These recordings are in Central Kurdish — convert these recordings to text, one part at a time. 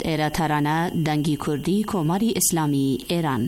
ایرا ترانه دنگی کردی کماری اسلامی ایران.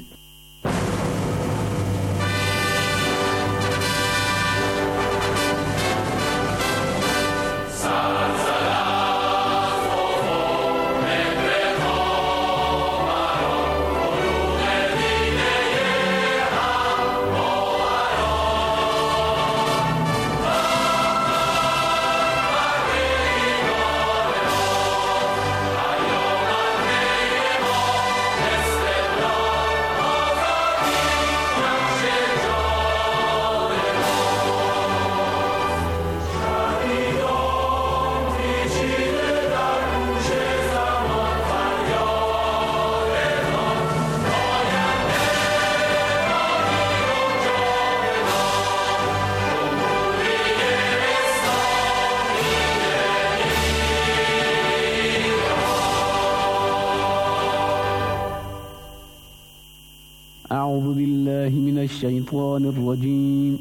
أعوذ بالله من الشيطان الرجيم.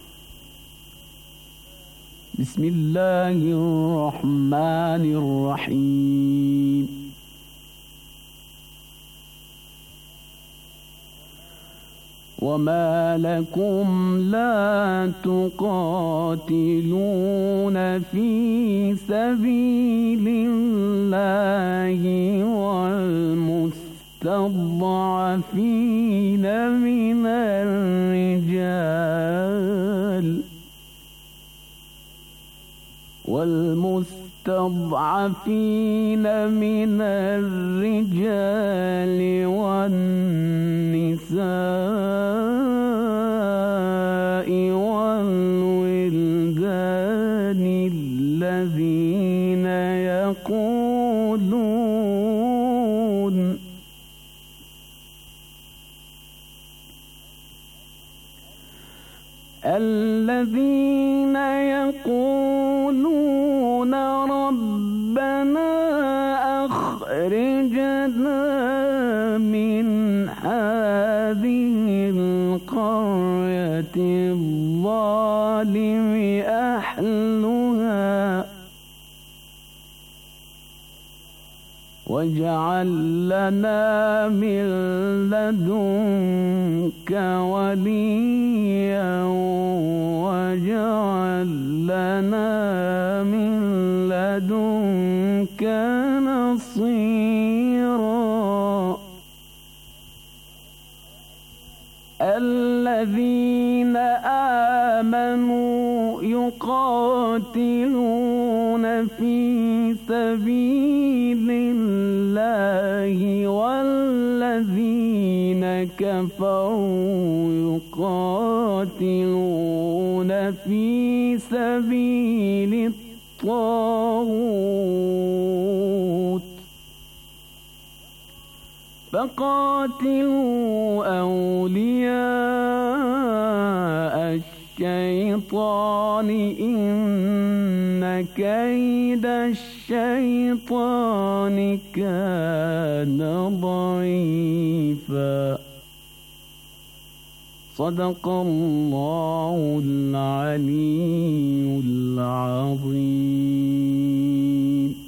بسم الله الرحمن الرحيم. وما لكم لا تقاتلون في سبيل الله والمستضعفين من الرجال والنساء والولدان الذين يقولون ربنا أخرجنا من هذه القرية الظالم أهلها واجعل لنا من لدنك وليا واجعل لنا من لدنك نصيرا. الذين آمنوا يقاتلون في سبيل الله والذين كفروا يقاتلون في سبيل الطاغوت فقاتلوا أولياء الشيطان إن كيد الشيطان كان ضعيفا. صدق الله العلي العظيم.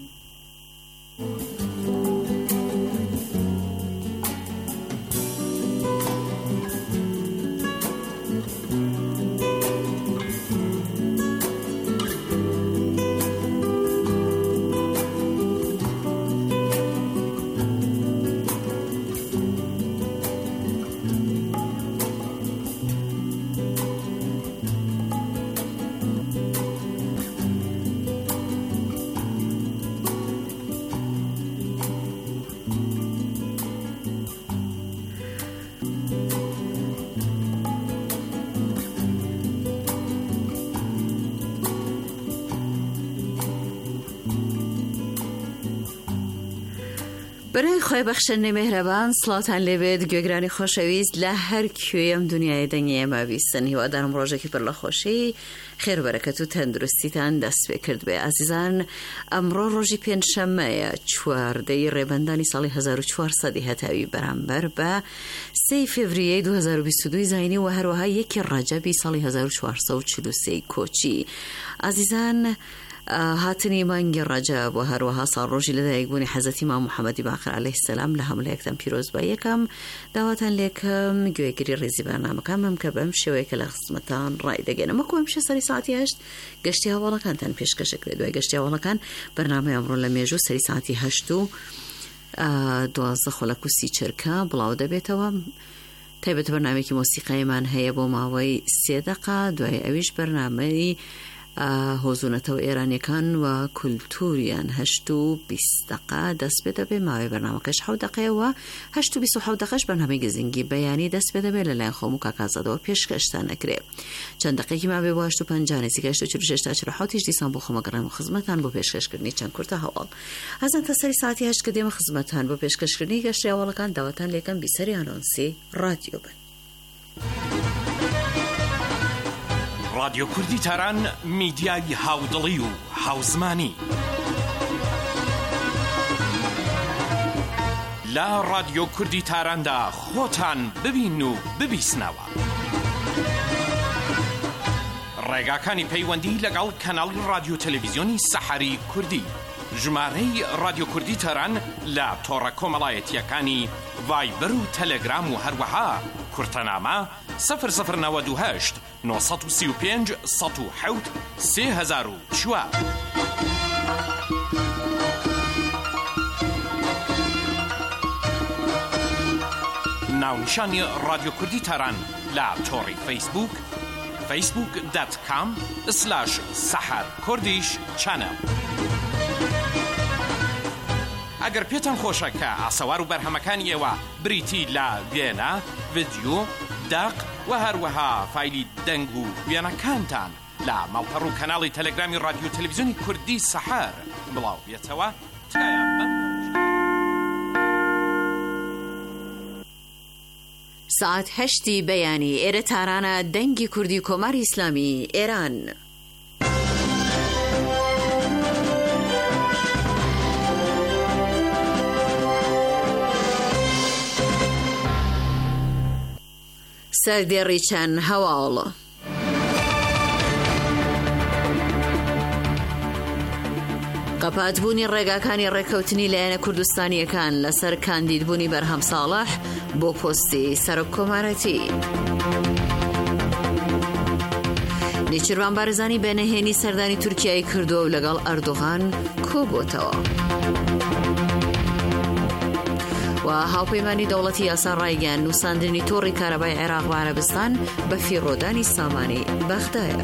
برای خواهی بخشنده مهربان سلاتان لبید گوگرانی خوشویست لهر کیم دنیای دنیای ما بیستن و در مراجعه که پر خوشی خیر و برکت و تندرستی تان دست بکرد به عزیزان. امروز روزی پنجشنبه 14 ریبندانی سال 1400 هتاوی برابر با 3 فوریه 2022 زاینی و هر وها 1 رجب سال 1443 کوچی. عزیزان هاتنی مانگی ڕەجەب و هەروەها ساڵ ڕۆژی لەدایکبوونی حەزەتی مام محەممەدی باقر عەلەیهی السەلام لە هەموو پیرۆز بە یەکەم داواتان لێکم گوێگری ڕێزی بەرنامەکانم کە بەم شێوەیە کە لە خزمەتان ڕای دەگەنم وەکو هەمیشە سەری ساعتی 8 گەشتی هەواڵەکانتان پێشکەشەکرێت دوای گەشتی هەواڵەکان بەرنامەی ئەمڕۆ لە مێژوو سەری ساعتی 8 و 12 خولەک و 30 چرکە بڵاو دەبێتەوە. تایبەت بەرنامێکی مۆسیقایمان هەیە بۆ ماوەی 3 دقە، دوای ئەویش بەرنامەی هۆزونەتەوە ئێرانیەکان و کولتوریان 8 و 20 دقە دەست پێ دەبێت. ماوەی بەرنامەکەش 7 دقەیەوە 8 و 27 دقەش بەرنامەی گزینگی بەیانی دەست پێ دەبێت لەلایەن خۆم و کاکازادەوە پێشکەشتان ئەکرێ. چەند دقەیەکی ماوەی بۆ 8 و 50 نزیکەی 46 تا 47 دیسان بۆ خۆمەگەڕێم و خزمەتان بۆ پێشکەشکردنی چەند کورتە هەواڵ. ئەزان تا سەری ساعتی 8 کە دێمە خزمەتان بۆ پێشکەشکردنی گەشتی هەواڵەکان داواتان لێکەم بیسەری ئانۆنسی رادیۆ بن. رادیۆ کوردی تاران میدیای هاودڵی و هاوزمانی لە رادیۆ کوردی تاراندا خۆتان ببین و ببیسنەوە. ڕێگاکانی پەیوەندی لەگەڵ کەناڵی رادیۆ تەلەڤیزیۆنی سەحەری کوردی، ژمارەی رادیۆ کوردی تاران لە تۆڕە کۆمەڵایەتیەکانی ڤایبەر و تەلەگرام و هەروەها کورتەنامە 0092 935 107 3004. ناونیشانی رادیۆ کوردی تاران لە تۆڕی فەیسبوک facebook.com/saharkurdish channel. ئەگەر پێتان خۆشە کە ئاسەوار و بەرهەمەکانی ئێوە بریتی لە وێنە، ڤیدیۆ، داق و هەروەها فایلی دەنگ و وێنەکانتان لە ماڵپەڕ و کەناڵی تەلەگرامی رادیۆ تەلەڤیزیۆنی کوردی سەحەر بڵاو بێتەوە، تکایە ساعت 8 بەیانی ئێرە تارانە دەنگی کوردی کۆماری ئیسلامی ئێران. سەردێڕی چەند هەواڵ. قەپاتبوونی ڕێگاکانی ڕێکەوتنی لایەنە کوردستانیەکان لەسەر کاندیدبوونی بەرهەم ساڵح بۆ پۆستی سەرۆک کۆمارەتی. نیچیروان بارزانی بەنهێنی سەردانی تورکیای کردووە و لەگەڵ ئەردۆغان کۆبووتەوە. و هاوپەیمانی دەوڵەتی یاسا ڕایگەیاند نووساندنی تۆڕی کارەبای عێراق و عەرەبستان بە فیڕۆدانی سامانی بەغدایە.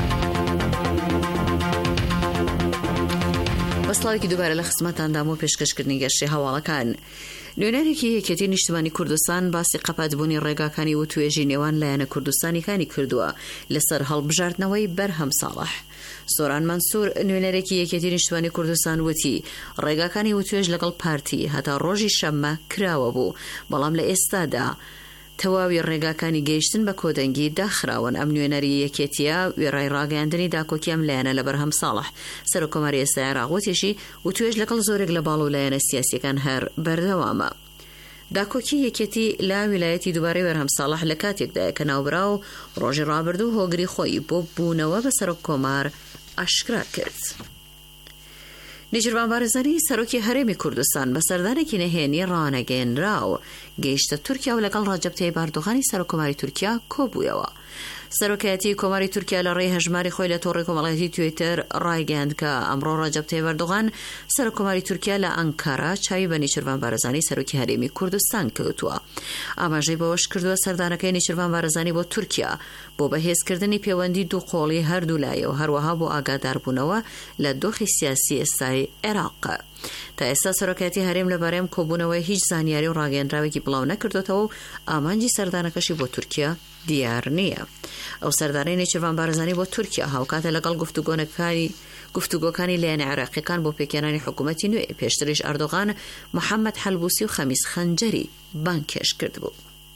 بەسڵاوێکی دووبارە لە خزمەتاندام و پێشکەشکردنی گەشتی هەواڵەکان. نوێنەرێکی یەکێتی نیشتیمانی کوردستان باسی قەپاتبوونی ڕێگاکانی و توێژی نێوان لایەنە کوردستانیەکانی کردووە لەسەر هەڵبژاردنەوەی بەرهەم ساڵح. سۆران مەنسوور نوێنەرێکی یەکێتی نیشتیمانی کوردستان وتی ڕێگاکانی و توێژ لەگەڵ پارتی هەتا ڕۆژی شەممە کراوە بوو، بەڵام لە ئێستادا تەواوی ڕێگاکانی گەیشتن بە کۆدەنگی داخراون. ئەم نوێنەری یەکێتیە وێڕای ڕاگەیاندنی داکۆکیەم لایەنە لە بەرهەم ساڵح سەرۆکۆماری ئێستای عێراق وتێشی و توێژ لەگەڵ زۆرێک لە باڵ و لایەنە سیاسیەکان هەر بەردەوامە. داکۆکی یەکێتی لا ویلایەتی دووبارەی بەرهەم ساڵح لە کاتێکدایە کە ناوبرا و ڕۆژی ڕابردوو هۆگری خۆی بۆ بوونەوە بە سەرۆک کۆمار ئاشکرا کرد. نیچیروان بارزانی سەرۆکی هەرێمی کوردستان بە سەردانێکی نەهێنی ڕانەگەێنرا و گەیشتە تورکیا و لەگەڵ ڕەجەب تەیب ئەردۆغانی سەرۆکۆماری تورکیا کۆبوویەوە. سەرۆکایەتی کۆماری تورکیا لە ڕێی هەژماری خۆی لە تۆڕی کۆمەڵایەتی تویتر ڕایگەیاند کە ئەمڕۆ ڕەجەب تەیب ئەردۆغان سەرۆکۆماری تورکیا لە ئەنکارا چاوی بە نیچیروان بارزانی سەرۆکی هەرێمی کوردستان کەوتووە. ئاماژەی بەوەش کردووە سەردانەکەی نیچیروان بارزانی بۆ تورکیا بۆ بەهێزکردنی پەیوەندی دوو قۆڵی هەردوو لایە و هەروەها بۆ ئاگاداربوونەوە لە دۆخی سیاسی ئێستای عێراق. تا ئێستا سەرۆکایەتی هەرێم لەبارەی کۆبوونەوەی هیچ زانیاری و ڕاگەیەنراوێکی بڵاو نەکردوێتەوە و ئامانجی سەردانەکەشی بۆ تورکیا دیار نییە. ئەو سەردانەی نیچیروان بارزانی بۆ تورکیا هاوکاتە لەگەڵ گفتوگۆکانی لایەنە عێراقیەکان بۆ پێکێنانی حکوومەتی نوێ. پێشتریش ئەردۆغان محەممەد حەلبوسی و خەمیس خەنجەری بانکێش کرد بوو.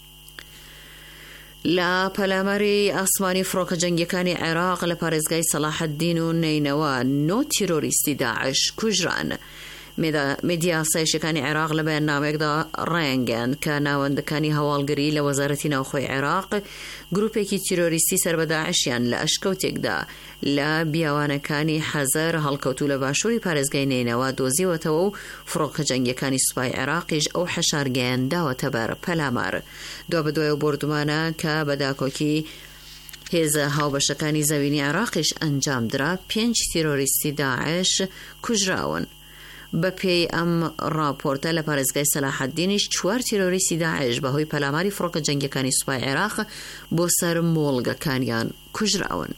لە پەلاماری ئاسمانی فڕۆکە جەنگیەکانی عێراق لە پارێزگای سەلاحەددین و نینەوە 9 تیرۆریستی داعش کوژران. میدیا ئاسایشەکانی عێراق لە بەیاننامەیەکدا ڕایانگەیاند کە ناوەندەکانی هەواڵگری لە وەزارەتی ناوخۆی عێراق گروپێکی تیرۆریستی سەر بە داعشیان لە ئەشکەوتێکدا لە بیاوانەکانی حەزەر هەڵکەوتو لە باشووری پارێزگای نینەوە دۆزیوەتەوە و فڕۆکە جەنگیەکانی سوپای عێراقیش ئەو حەشارگەیان داوەتە بەر پەلامار. دوا بەدوای بردومانە کە بەداکۆکی هێزە هاوبەشەکانی زەوینی عێراقیش ئەنجام درا 5 تیرۆریستی داعش کوژراون. بە پێی ئەم راپۆرتە لە پارێزگای سەلاحەددینیش 4 تیرۆریستی داعش بەهۆی پەلاماری فڕۆکە جەنگیەکانی سوپای عێراق بۆ سەر مۆڵگەکانیان کوژراون.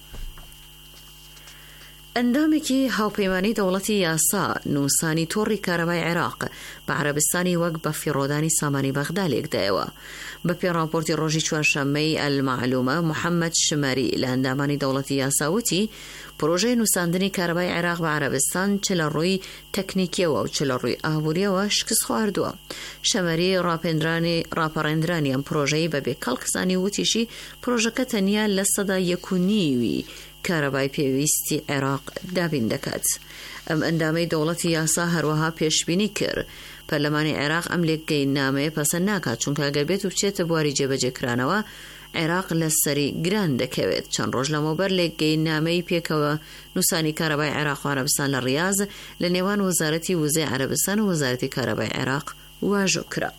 ئەندامێکی هاوپەیمانی دەوڵەتی یاسا نووسانی تۆڕی کارەبای عێراق بە عەرەبستانی وەک بە فیڕۆدانی سامانی بەغدا لێکدایەوە. بە پێی راپۆرتی ڕۆژی چوارشەممەی ئەلمەعلومە محەممەد شمەری لە ئەندامانی دەوڵەتی یاساوتی پرۆژەی نووساندنی کارەبای عێراق بە عەرەبستان چ لە ڕووی تەکنیکیەوە و چ لە ڕووی ئابوووریەوە شکست خواردووە. شەمەری ڕاپەڕێنرانی ئەم پرۆژەی بەبێ کەڵکزانی وتیشی پرۆژەکە تەنیا لە 1.9% کارەبای پێویستی عێراق دابین دەکات. ئەم ئەندامەی دەوڵەتی یاسا هەروەها پێشبینی کرد پەرلەمانی عێراق ئەم لێکگەیەنامەیە پەسەند ناکات چونکە ئەگەر بێت و بچێتە بواری جێبەجێکرانەوە عێراق لە سەری گران دەکەوێت. چەند ڕۆژ لەمەوبەر لێکگەیەنامەی پێکەوە نووسانی کارەبای عێراق و عەرەبستان لە ڕیاض لە نێوان وەزارەتی وزەی عەرەبستان و وەزارەتی کارەبای عێراق واژۆ کرا.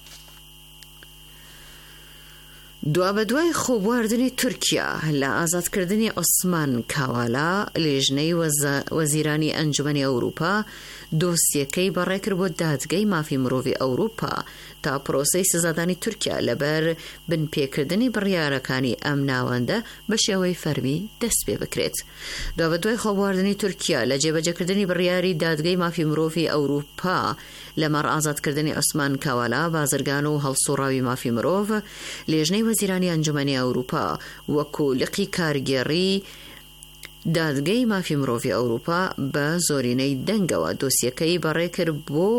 دوا بەدوای خۆبواردنی تورکیا لە ئازادکردنی عوسمان کاوالا لێژنەی وەزیرانی ئەنجومەنی ئەوروپا دۆسیەکەی بەڕێکرد بۆ دادگای مافی مرۆڤی ئەوروپا تا پرۆسەی سزادانی تورکیا لەبەر بنپێکردنی بڕیارەکانی ئەم ناوەندە بە شێوەی فەرمی دەست پێ بکرێت. دوا بەدوای خۆبواردنی تورکیا لە جێبەجێکردنی بڕیاری دادگای مافی مرۆڤی ئەوروپا لەمەڕ ئازادکردنی عوسمان کاوالا بازرگان و هەڵسوڕاوی مافی مرۆڤ لێژنەی وەزیرانی ئەنجومەنی ئەوروپا وەکو لقی کارگێڕی دادگای مافی مرۆڤی ئەوروپا بە زۆرینەی دەنگەوە دۆسیەکەی بەڕێکرد بۆ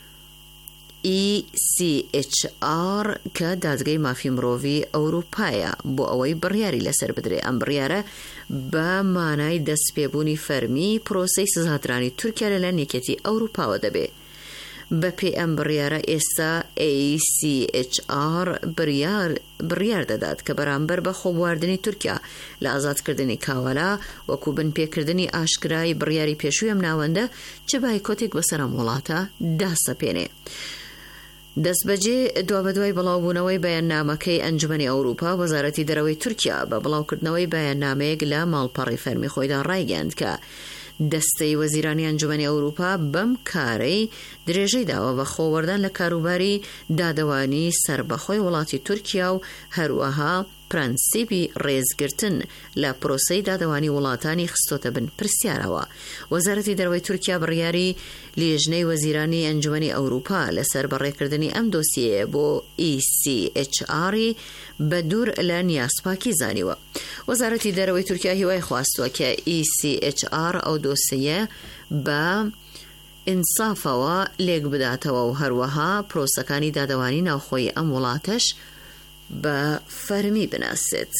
ECHR کە دادگای مافی مرۆڤی ئەوروپایە بۆ ئەوەی بڕیاری لەسەر بدرێ. ئەم بڕیارە بە مانای دەستپێبوونی فەرمی پرۆسەی سزادرانی تورکیا لە نێکێتی ئەوروپاوە دەبێت. بە پێی ئەم بڕیارە ئێستا ECHR بڕیار دەدات کە بەرامبەر بە خۆبواردنی تورکیا لە ئازادکردنی کاوالا وەکو بنپێکردنی ئاشکرای بڕیاری پێشووی ئەم ناوەندە چ بایکۆتێک بەسەر ئەم وڵاتە داسەپێنێ. دەستبەجێ دوا بەدوای بڵاوبوونەوەی بەیاننامەکەی ئەنجومەنی ئەوروپا وەزارەتی دەرەوەی تورکیا بە بڵاوکردنەوەی بەیاننامەیەک لە ماڵپەڕی فەرمی خۆیدا ڕایگەاند کە دەستەی وەزیرانی ئەنجومەنی ئەوروپا بەم کارەی درێژەی داوە بە خۆوەردان لە کاروباری دادەوانی سربەخۆی وڵاتی تورکیا و هەروەها پرەنسیپی ڕێزگرتن لە پرۆسەی دادەوانی وڵاتانی خستۆتە بن پرسیارەوە. وەزارەتی دەرەوەی تورکیا بڕیاری لێژنەی وەزیرانی ئەنجومەنی ئەوروپا لەسەر بەڕێکردنی ئەم دۆسیەیە بۆ ECHR بە دوور لە نیاسپاکی زانیوە. وەزارەتی دەرەوەی تورکیا هیوای خواستووە کە ECHR ئەو دۆسیە بە ئینسافەوە لێک بداتەوە و هەروەها پرۆسەکانی دادەوانی ناوخۆی ئەم وڵاتەش بە فەرمی بناسێت.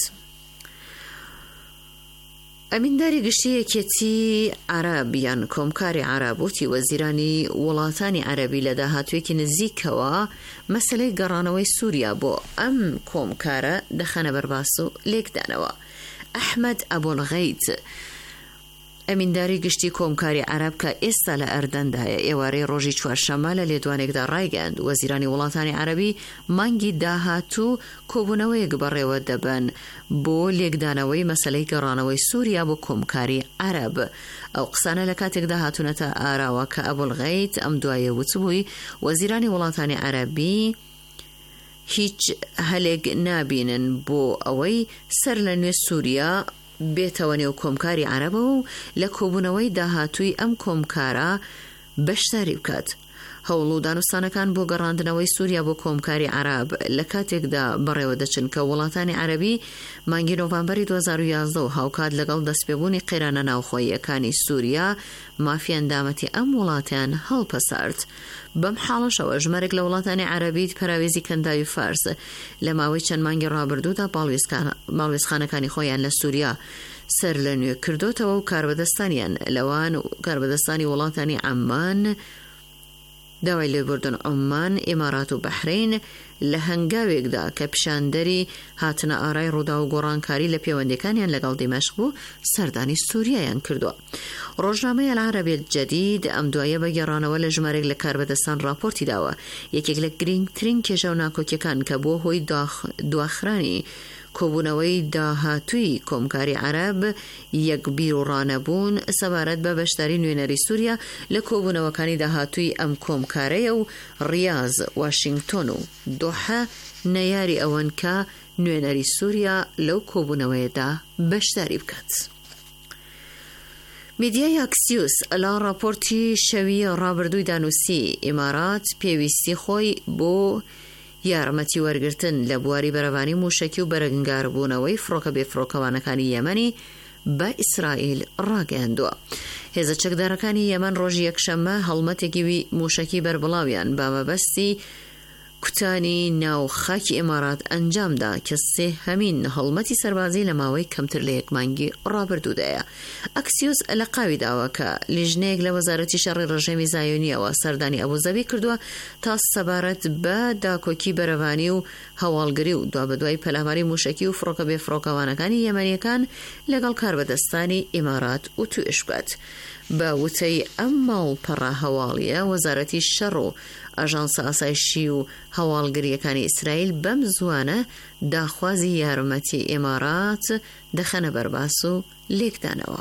ئەمینداری گشتی یەکێتی عەرەب یان کۆمکاری عەرەب وتی وەزیرانی وڵاتانی عەرەبی لە داهاتوێکی نزیکەوە مەسەلەی گەڕانەوەی سووریا بۆ ئەم کۆمکارە دەخەنە بەرباس و لێکدانەوە. ئەحمەد ئەبوڵغەیت ئەمینداری گشتی کۆمکاری عەرەب کە ئێستا لە ئەردەندایە ئێوارەی ڕۆژی چوارشەممە لە لێدوانێکدا ڕایگەاند وەزیرانی وڵاتانی عەرەبی مانگی داهاتوو کۆبوونەوەیەک بەڕێوە دەبن بۆ لێکدانەوەی مەسەلەی گەڕانەوەی سووریا بۆ کۆمکاری عەرەب. ئەو قسانە لە کاتێکدا هاتوونەتە ئاراوە کە ئەبوڵغەیت ئەم دوایە وتبووی وەزیرانی وڵاتانی عەرەبی هیچ هەلێک نابینن بۆ ئەوەی سەر لە نوێ سووریا بێتەوە نێو کۆمکاری عەرەبە و لە کۆبوونەوەی داهاتووی ئەم کۆمکارە بەشداری بکات. هەوڵ و دانوستانەکان بۆ گەڕاندنەوەی سووریا بۆ کۆمکاری عەرەب لە کاتێکدا بەڕێوە دەچن کە وڵاتانی عەرەبی مانگی نۆڤەمبەری 2011 و هاوکات لەگەڵ دەستپێبوونی قێرانە ناوخۆییەکانی سووریا مافی ئەندامەتی ئەم وڵاتیان هەڵپەسارد. بەم حاڵەشەوە ژمارێک لە وڵاتانی عەرەبی پەراوێزی کەنداوی فارس لە ماوەی چەند مانگی ڕابردوودا باڵوێزخانەکانی خۆیان لە سووریا سەر لە نوێ کردوتەوە و کاربەدەستانیان لەوان و کاربەدەستانی وڵاتانی عەمان داوای لێبوردن عمان، ئێمارات و بەحرین لە هەنگاوێکدا کە پیشاندەری هاتنە ئارای ڕوودا و گۆڕانکاری لە پەیوەندیەکانیان لەگەڵ دیمەشق بوو سەردانی سووریایان کردووە. ڕۆژنامەی العربیە الجەدید ئەم دوایە بە گێڕانەوە لە ژمارەیەک لە کاربەدەستان راپۆرتی داوە یەکێک لە گرنگترین کێشە و ناکۆکیەکان کە بووە هۆی دواخرانی کۆبوونەوەی داهاتووی کۆمکاری عەرەب یەکبیر و ڕانەبوون سەبارەت بە بەشداری نوێنەری سووریا لە کۆبوونەوەکانی داهاتووی ئەم کۆمکارەیە و ڕیاض، واشنگتۆن و دۆحە نەیاری ئەوەن کە نوێنەری سووریا لەو کۆبوونەوەیەدا بەشداری بکات. میدیای ئاکسیۆس لە راپۆرتی شەوی ڕابردووی دانووسی ئیمارات پێویستی خۆی بۆ یارمەتی وەرگرتن لە بواری بەرەوانی موشەکی و بەرەنگاربوونەوەی فڕۆکە بێفڕۆکەوانەکانی یەمەنی بە ئیسرائیل ڕاگەیاندووە. هێزە چەکدارەکانی یەمەن ڕۆژی یەکشەممە هەڵمەتێکی موشەکی بەربڵاویان بە مەبەستی کوتانی ناو خاکی ئیمارات ئەنجامدا کە سێهەمین هەڵمەتی سەربازی لە ماوەی کەمتر لە یەک مانگی ڕابردوودایە. ئەکسیۆس لە قاوی داوە کە لیژنەیەک لە وەزارەتی شەڕی ڕژێمی زایۆنیەوە سەردانی ئەبوزەبی کردووە تا سەبارەت بە داکۆکی بەرەوانی و هەواڵگری و دوابەدوای پەلاماری موشەکی و فڕۆکە بێفڕۆکەوانەکانی یەمەنیەکان لەگەڵ کاربەدەستانی ئیمارات و توێش بکات. بە وتەی ئەم ماڵپەڕە هەواڵیە وەزارەتی شەڕ و ئاژانسە ئاسایشی و هەواڵگریەکانی ئیسرائیل بەم زوانە داخوازی یارمەتی ئیمارات دەخەنە بەرباس و لێکدانەوە.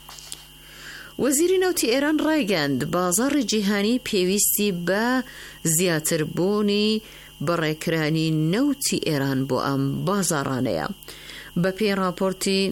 وەزیری نەوتی ئێران ڕایگەاند بازاڕی جیهانی پێویستی بە زیاتربوونی بەڕێکرانی نەوتی ئێران بۆ ئەم بازاڕانەیە. بە پێی راپۆرتی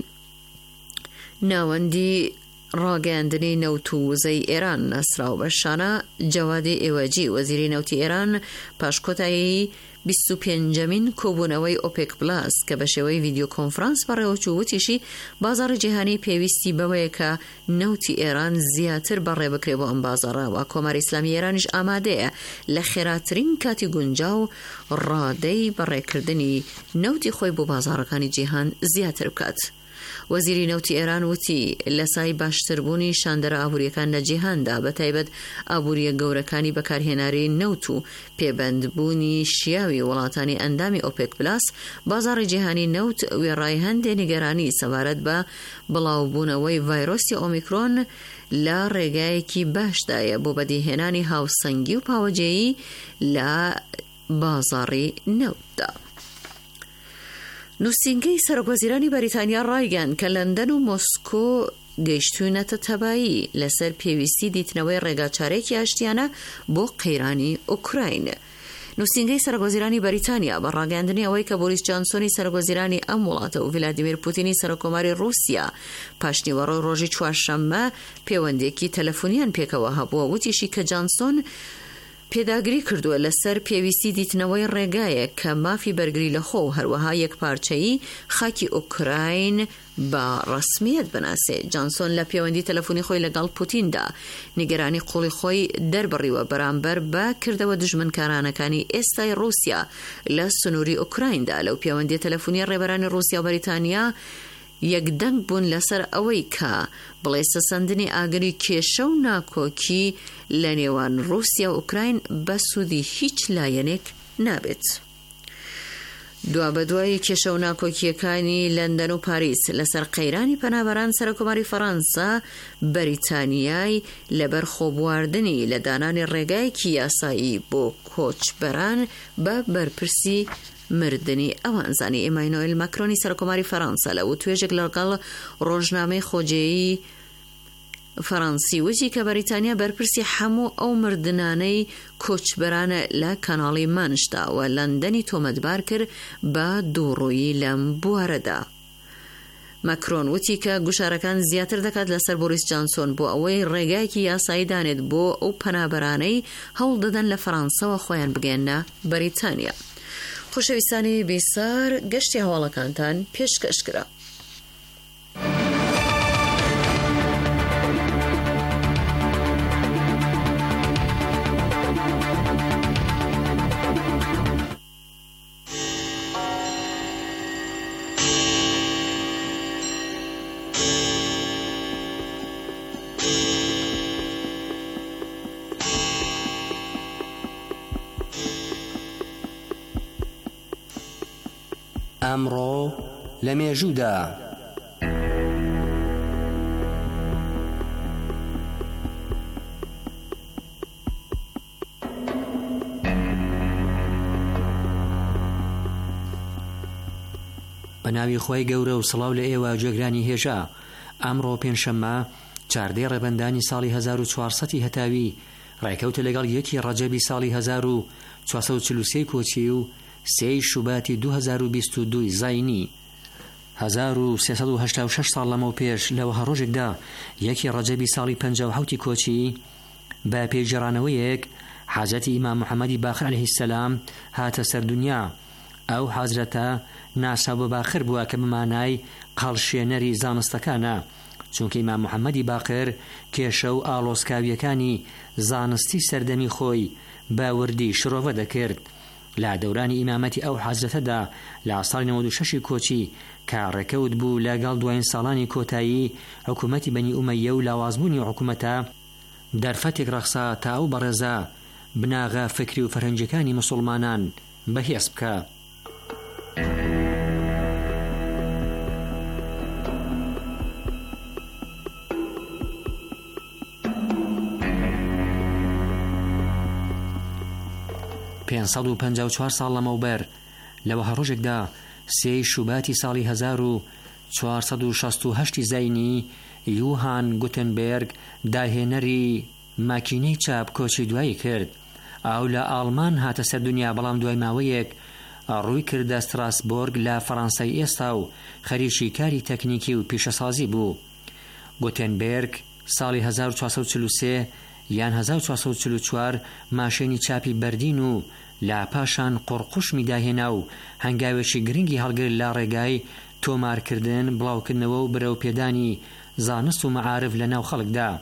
ناوەندی ڕاگەاندنی نەوت و وزەی ئێران نەسراو بە شانە جەوادی ئێوەجی وەزیری نەوتی ئێران پاشکۆتایی 25مین کۆبوونەوەی ئۆپێک پلاس کە بە شێوەی ڤیدیۆ کۆنفرانس بەڕێوەچوو وتیشی بازاڕی جیهانی پێویستی بەوەیە کە نەوتی ئێران زیاتر بەڕێ بکرێ بۆ ئەم بازاڕەوە. کۆماری ئیسلامی ئێرانیش ئامادەیە لە خێراترین کاتی گونجاو ڕادەی بەڕێکردنی نەوتی خۆی بۆ بازاڕەکانی جیهان زیاتر بکات. وەزیری نەوتی ئێران وتی لە سای باشتربوونی شاندەرە ئابوووریەکان لە جیهاندا بە تایبەت ئابوووریە گەورەکانی بەکارهێناری نەوت و پێبەندبوونی شیاوی وڵاتانی ئەندامی ئۆپێک پلاس بازاڕی جیهانی نەوت وێڕای هەندێک نیگەرانی سەبارەت بە بڵاوبوونەوەی ڤایرۆسی ئۆمیکرۆن لە ڕێگایەکی باشدایە بۆ بەدیهێنانی هاوسەنگی و پاوەجێیی لە بازاڕی نەوتدا. نووسینگەی سەرۆکوەزیرانی بەریتانیا ڕایگەاند کە لەندەن و مۆسکۆ گەیشتوونەتە تەبایی لەسەر پێویستی دیتنەوەی ڕێگاچارێکی ئاشتیانە بۆ قەیرانی ئوکراین. نووسینگەی سەرۆکوەزیرانی بەریتانیا بە ڕاگەاندنی ئەوەی کە بۆریس جانسۆنی سەرۆکوەزیرانی ئەم وڵاتە و ڤلادیمیر پوتینی سەرۆکۆماری رووسیا پاشنیوەڕۆی ڕۆژی چوارشەممە پەیوەندێکی تەلەفۆنیان پێکەوە هەبووە وتیشی کە جانسۆن پێداگری کردووە لەسەر پێویستی دیتنەوەی ڕێگایە کە مافی بەرگری لە خۆ و هەروەها یەکپارچەیی خاکی ئوکراین بە ڕسمیەت بناسێ. جانسۆن لە پەیوەندی تەلەفۆنی خۆی لەگەڵ پوتیندا نیگەرانی قوڵی خۆی دەربڕیوە بەرامبەر بە کردەوە دژمنکارانەکانی ئێستای رووسیا لە سنووری ئوکرایندا. لەو پەیوەندی تەلەفۆنی ڕێبەرانی رووسیا و بەریتانیا یەکدەنگ بوون لەسەر ئەوەی کە بڵێسە سەندنی ئاگری کێشە و ناکۆکی لە نێوان رووسیا و ئوکراین بە سوودی هیچ لایەنێک نابێت. دوابەدوای کێشە و ناکۆکیەکانی لەندەن و پاریس لەسەر قەیرانی پەنابەران سەرۆکۆماری فەڕەنسا بەریتانیای لەبەر خۆبواردنی لە دانانی ڕێگایەکی یاسایی بۆ کۆچبەران بە بەرپرسی مردنی ئەوانزانی. ئێمانوئێل ماکرۆنی سەرۆکۆماری فەڕەنسا لە توێژێک لەگەڵ ڕۆژنامەی خۆجێیی فەڕەنسی وتی کە بەریتانیا بەرپرسی هەموو ئەو مردنانەی کۆچبەرانە لە کەناڵی مانشدا و لەندەنی تۆمەتبار کرد بە دووڕوویی لەم بوارەدا. ماکرۆن وتی کە گوشارەکان زیاتر دەکات لەسەر بۆریس جانسۆن بۆ ئەوەی ڕێگایەکی یاسایی دانێت بۆ ئەو پەنابەرانەی هەوڵ دەدەن لە فەڕەنسەوە خۆیان بگەێنە بەریتانیا. خۆشەویستانی بیسار گەشتی هەواڵەکانتان پێشکەشکرا. ئەمڕۆ لە مێژوودا. بەناوی خۆی گەورە و سڵاو لە ئێوە جێگرانی هێژە. ئەمڕۆ پێنجشەممە 14 ڕێبەندانی ساڵی 1400 هەتاوی ڕێکەوتە لەگەڵ 1 ڕەجەبی ساڵی 1443 کۆچی و 3 شوباتی 2022 زاینی. 1386 ساڵ لەمەو پێش لەوە ڕۆژێکدا 1 ڕەجەبی ساڵی 57 کۆچی بە پێگەڕانەوەیەک حەزەتی ئیمام محەممەدی باقر عەلەیهی السەلام هاتە سەر دنیا. ئەو حەزرەتە ناسا بە باخر بووە کە بمانای قەڵشێنەری زانستەکانە، چونکە ئیمام محەممەدی باقر کێشە و ئاڵۆزکاویەکانی زانستی سەردەمی خۆی باوردی شرۆڤە دەکرد. لە دەورانی ئیمامەتی ئەو حەزرەتەدا لە ساڵی 96 کۆچی کە ڕێکەوت بوو لەگەڵ دوایین ساڵانی کۆتایی حکوومەتی بەنی ئومەیە و لاوازبوونی حکوومەتە، دەرفەتێک ڕەخسا تا ئەو بەڕێزە بناغە فکری و فەرهەنگیەکانی موسڵمانان بەهێز بکە. پێنسەد و 54 ساڵ لەمەوبەر لەوە ڕۆژێکدا 3 شوباتی ساڵی 1468 زاینی یوهان گوتنبێرگ داهێنەری ماکینەی چاپ کۆچی دوایی کرد. ئەو لە ئاڵمان هاتە سەر دنیا، بەڵام دوای ماوەیەک ڕووی کردە ستراسبۆرگ لە فەڕەنسای ئێستا و خەریکی کاری تەکنیکی و پیشەسازی بوو. گوتنبێرگ ساڵی 1443 یان 1444 ماشێنی چاپی بەردین و لا پاشان قڕقوشمی داهێنا و هەنگاوێکی گرنگی هەڵگرت لە ڕێگای تۆمارکردن، بڵاوکردنەوە و بەرەوپێدانی زانست و مەعارف لە ناو خەڵکدا.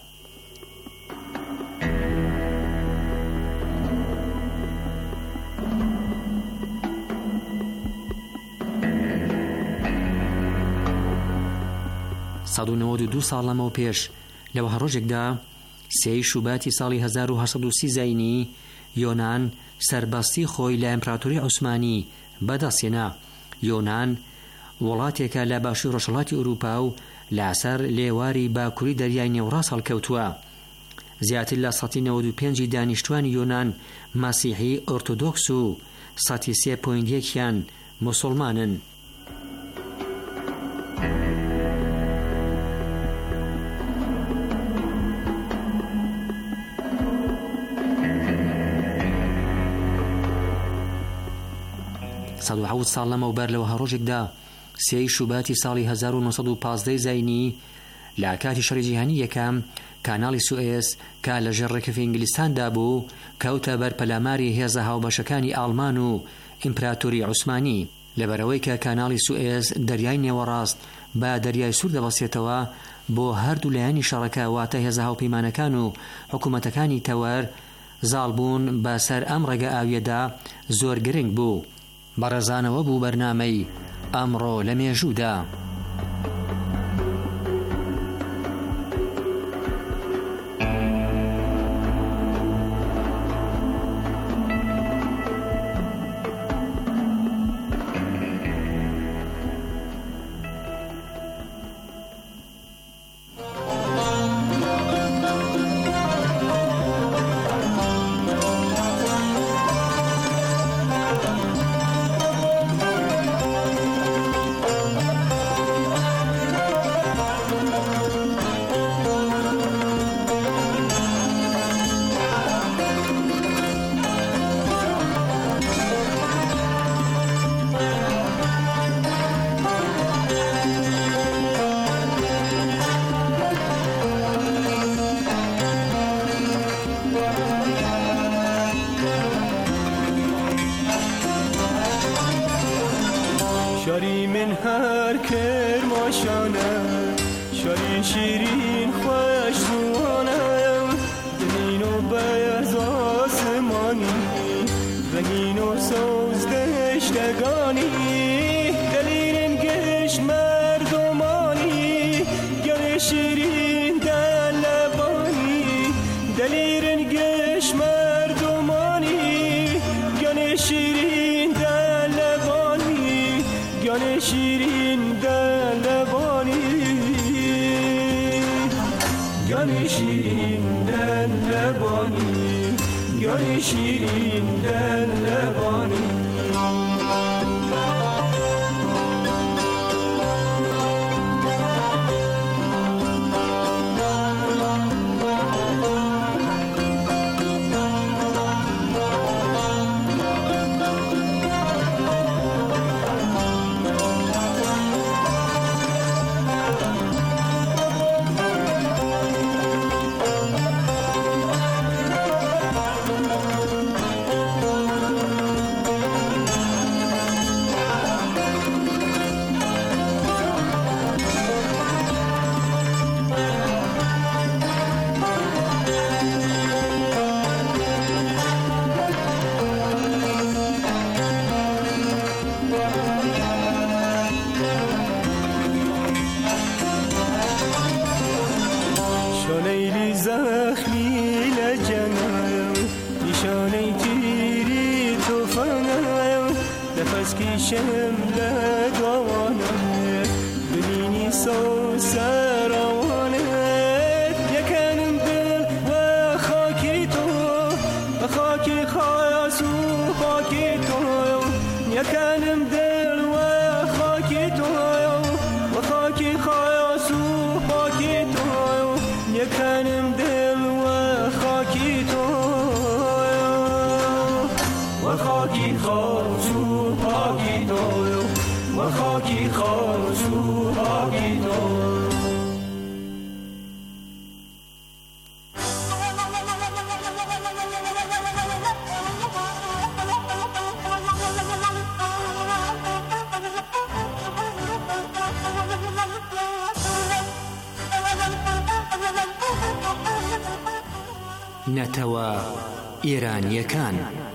سەد و 92 ساڵ لەمەوە پێش لەوە ڕۆژێکدا 3 شوباتی ساڵی 1830 زاینی یۆنان سەربەستی خۆی لە ئیمپراتۆری عوسمانی بەدەستهێنا. یۆنان وڵاتێکە لە باشووری ڕۆژهەڵاتی ئەوروپا و لەسەر لێواری باکووری دەریای نێوڕاست هەڵکەوتووە. زیاتر لە 95 دانیشتوانی یۆنان مەسیحی ئۆرتۆدۆکس و 3.1 موسڵمانن. سەد و 7 ساڵ لەمەوبەر لەوە ڕۆژێکدا 3 شوباتی ساڵی 1915 زاینی لە کاتی شەڕی جیهانی یەکەم کاناڵی سوئێس کە لە ژێڕێکەفی ئینگلیستاندا بوو کەوتە بەر پەلاماری هێزە هاوبەشەکانی ئاڵمان و ئیمپراتۆری عوسمانی. لەبەرەوەی کە کاناڵی سوئێس دەریای نێوەڕاست بە دەریای سوور دەبەسێتەوە، بۆ هەردوو لایانی شەڕەکە واتە هێزە هاوپەیمانەکان و حکوومەتەکانی تەوەر زاڵبوون بەسەر ئەم ڕێگە ئاویەدا زۆر گرنگ بوو. بەڕێزانەوە بوو بەرنامەی ئەمڕۆ لە مێژوودا. شیرین دل لبانی گل شیرین دل لبانی نەتەوە ئێرانیەکان.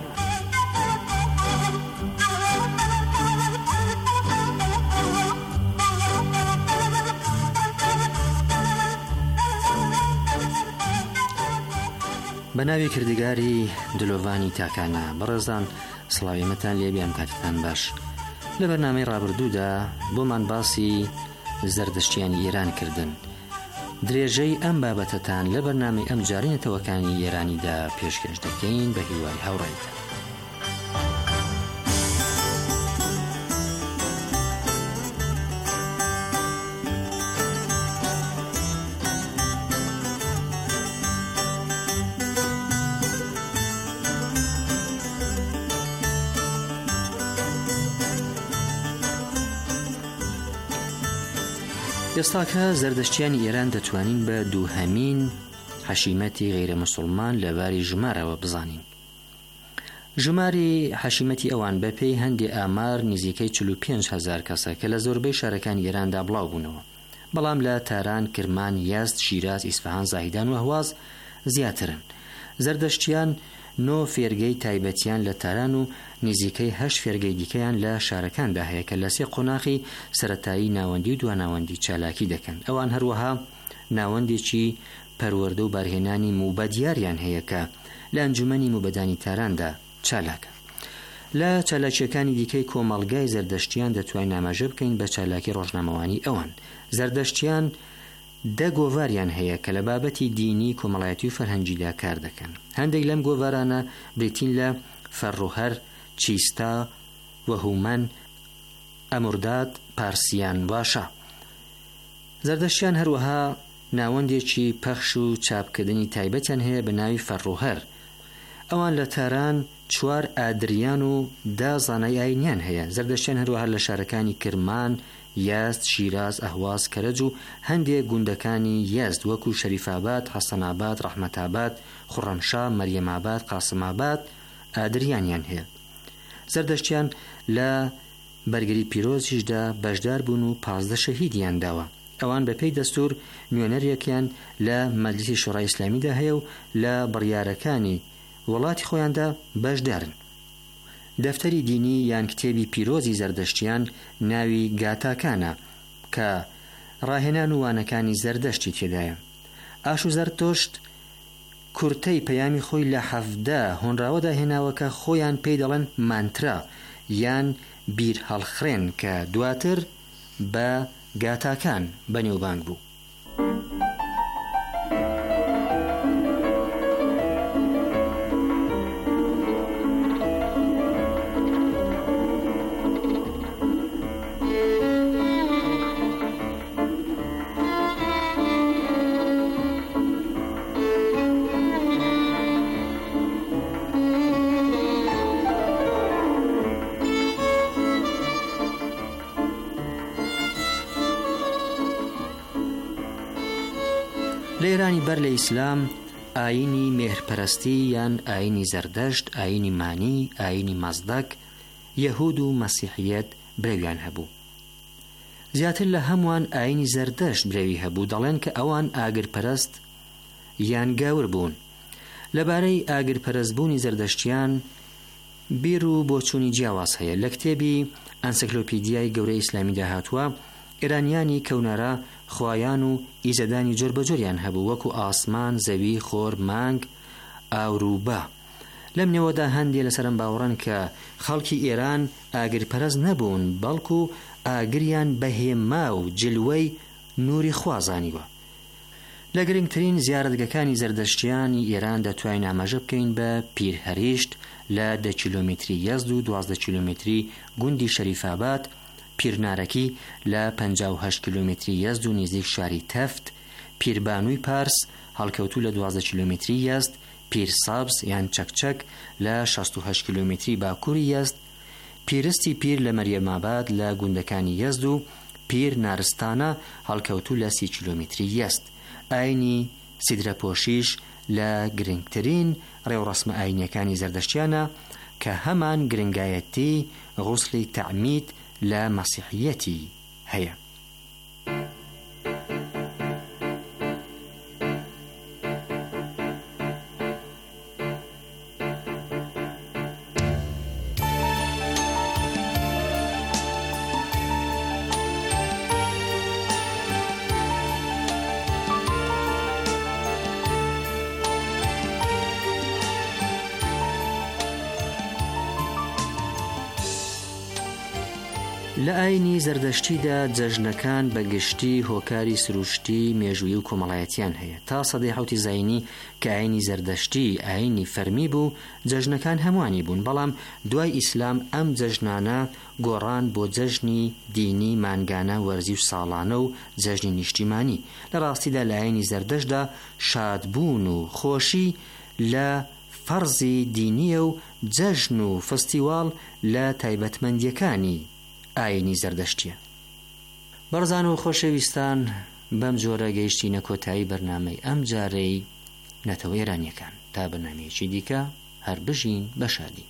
بە ناوی کردگاری دلۆڤانی تاکانە بەڕێزان سڵاویمەتان لێبیان کاتتان باش. لە بەرنامەی ڕابردوودا بۆمان باسی زەردەشتیانی ئێران کردن. درێژەی ئەم بابەتەتان لە بەرنامەی ئەم جارێنەتەوەکانی ئێرانیدا پێشکەش دەکەین بە هیوای هاوڕێیتان. ئێستاکە زەردەشتیانی ئێران دەتوانین بە دووهەمین حەشیمەتی غەیرە موسڵمان لەباری ژمارەوە بزانین. ژماری حەشیمەتی ئەوان بەپێی هەندێ ئامار نزیکەی 45,000 کەسە کە لە زۆربەی شارەکانی ئێراندا بڵاو بوونەوە، بەڵام لە تاران، کرمان، یازد، شیراز، ئیسفەهان، زاهیدان و هەواز زیاترن. زەردەشتیان 9 فێرگەی تایبەتیان لە تاران و نزیکەی 8 فێرگەی دیکەیان لە شارەکاندا هەیە کە لە 3 قۆناغی سەرەتایی ناوەندی و دواناوەندی چالاکی دەکەن. ئەوان هەروەها ناوەندێکی پەروەردە و بارهێنانی موبەدیاریان هەیە کە لە ئەنجومەنی موبەدانی تاراندا چالاکە. لە چالاکیەکانی دیکەی کۆمەڵگای زەردەشتیان دەتوانین ئاماژە بکەین بە چالاکی ڕۆژنامەوانی ئەوان. زەردەشتیان 10 گۆڤاریان هەیە کە لە بابەتی دینی، کۆمەڵایەتی و فەرهەنگیدا کار دەکەن. هەندێک لەم گۆڤارانە بریتین لە فەڕوهەر، چیستا، وەهومەن، ئەمورداد، پارسیان باشە. زەردەشتیان هەروەها ناوەندێکی پەخش و چاپکردنی تایبەتیان هەیە بە ناوی فەڕوهەر. ئەوان لە تاران 4 ئادریان و 10 زانای ئاینیان هەیە. زەردەشتیان هەروەها لە شارەکانی کرمان، یازد، شیراز، ئەهواز، کەرەج و هەندێک گوندەکانی یازد وەکو شەریفاباد، حەسەناباد، ڕەحمەتاباد، خوڕەمشا، مەریەماباد، قاسماباد ئادریانیان هەیە. زەردەشتیان لە بەرگری پیرۆزیشدا بەشدار بوون و 15 شەهیدیان داوە. ئەوان بەپێی دەستور نوێنەرێکیان لە مەجلیسی شورای ئیسلامیدا هەیە و لە بڕیارەکانی وڵاتی خۆیاندا بەشدارن. دەفتەری دینی یان کتێبی پیرۆزی زەردەشتیان ناوی گاتاکانە کە ڕاهێنان و وانەکانی زەردەشتی تێدایە. ئاش و زەرتۆشت کورتەی پەیامی خۆی لە 17 هۆنراوەدا هێناوە کە خۆیان پێی دەڵێن مانترا یان بیر هەڵخڕێن کە دواتر بە گاتاکان بەنێوبانگ بوو. گەرانی بەر لە ئیسلام ئاینی مێهرپەرستی یان ئاینی زەردەشت، ئاینی مانی، ئاینی مەزدەک، یەهود و مەسیحیەت برەویان هەبوو. زیاتر لە هەمووان ئاینی زەردەشت برەوی هەبوو. دەڵێن کە ئەوان ئاگرپەرست یان گاور بوون. لەبارەی ئاگرپەرستبوونی زەردەشتیان بیر و بۆچوونی جیاواز هەیە. لە کتێبی ئەنسیکلۆپیدیای گەورەی ئیسلامیدا هاتووە ئێرانیانی کەونەرە خوایان و ئیزەدانی جۆر بەجۆریان هەبوو، وەکو ئاسمان، زەوی، خۆر، مانگ، ئاوروبا. لەم نێوەدا هەندێک لەسەرم باوەڕن کە خەڵکی ئێران ئاگرپەرست نەبوون، بەڵکو ئاگریان بەهێما و جلوەی نوری خوازانیوە. لە گرنگترین زیارەتگەکانی زەردەشتیانی ئێران دەتوانین ئاماژە بکەین بە پیرهەریشت لە 10 کیلۆمتری یەزد و 12 کیلۆمتری گوندی شەریفاباد، پیرنارەکی لە 58 کیلۆمتری یەزد و نزیک شاری تەفت، پیربانووی پارس هەڵکەوتوو لە 12 کیلۆمتری یەزد، پیر سابز یان چەکچەک لە 68 کیلۆمتری باکووری یەزد، پیرستی پیر لە مەریەماباد لە گوندەکانی یەزد و پیر نارستانە هەڵکەوتوو لە 30 کیلۆمتری یەزد. ئاینی سیدرەپۆشیش لە گرنگترین ڕێوڕەسمە ئاینیەکانی زەردەشتیانە کە هەمان گرنگایەتی غوسلی تەعمید لە مەسیحیەتی هەیە. لە ئاینی زەردەشتیدا جەژنەکان بە گشتی هۆکاری سروشتی، مێژووی و کۆمەڵایەتیان هەیە. تا سەدەی حوتی زاینی کە ئاینی زەردەشتی ئاینی فەرمی بوو، جەژنەکان هەمووانی بوون، بەڵام دوای ئیسلام ئەم جەژنانە گۆڕان بۆ جەژنی دینی، مانگانە، وەرزی و ساڵانە و جەژنی نیشتیمانی. لە ڕاستیدا لە ئاینی زەردەشتدا شادبوون و خۆشی لە فەرزی دینیە و جەژن و فستیواڵ لە تایبەتمەندیەکانی ئاینی زەردەشتیە. بەڕزان و خۆشەویستان، بەم جۆرە گەیشتینە کۆتایی بەرنامەی ئەم جارەی نەتەوە ئێرانیەکان. تا بەرنامەیەکی دیکە هەر بژین بە شادی.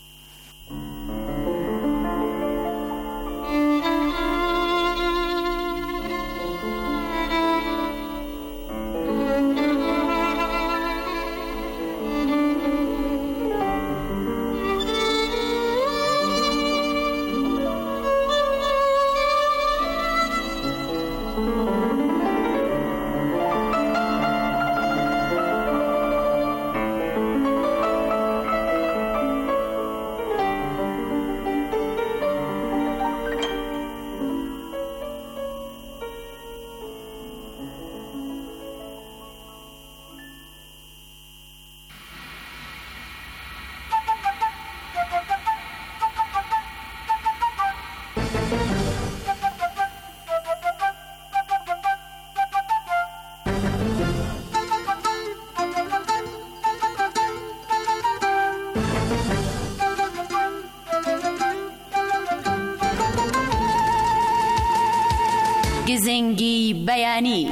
گزنگی بەیانی.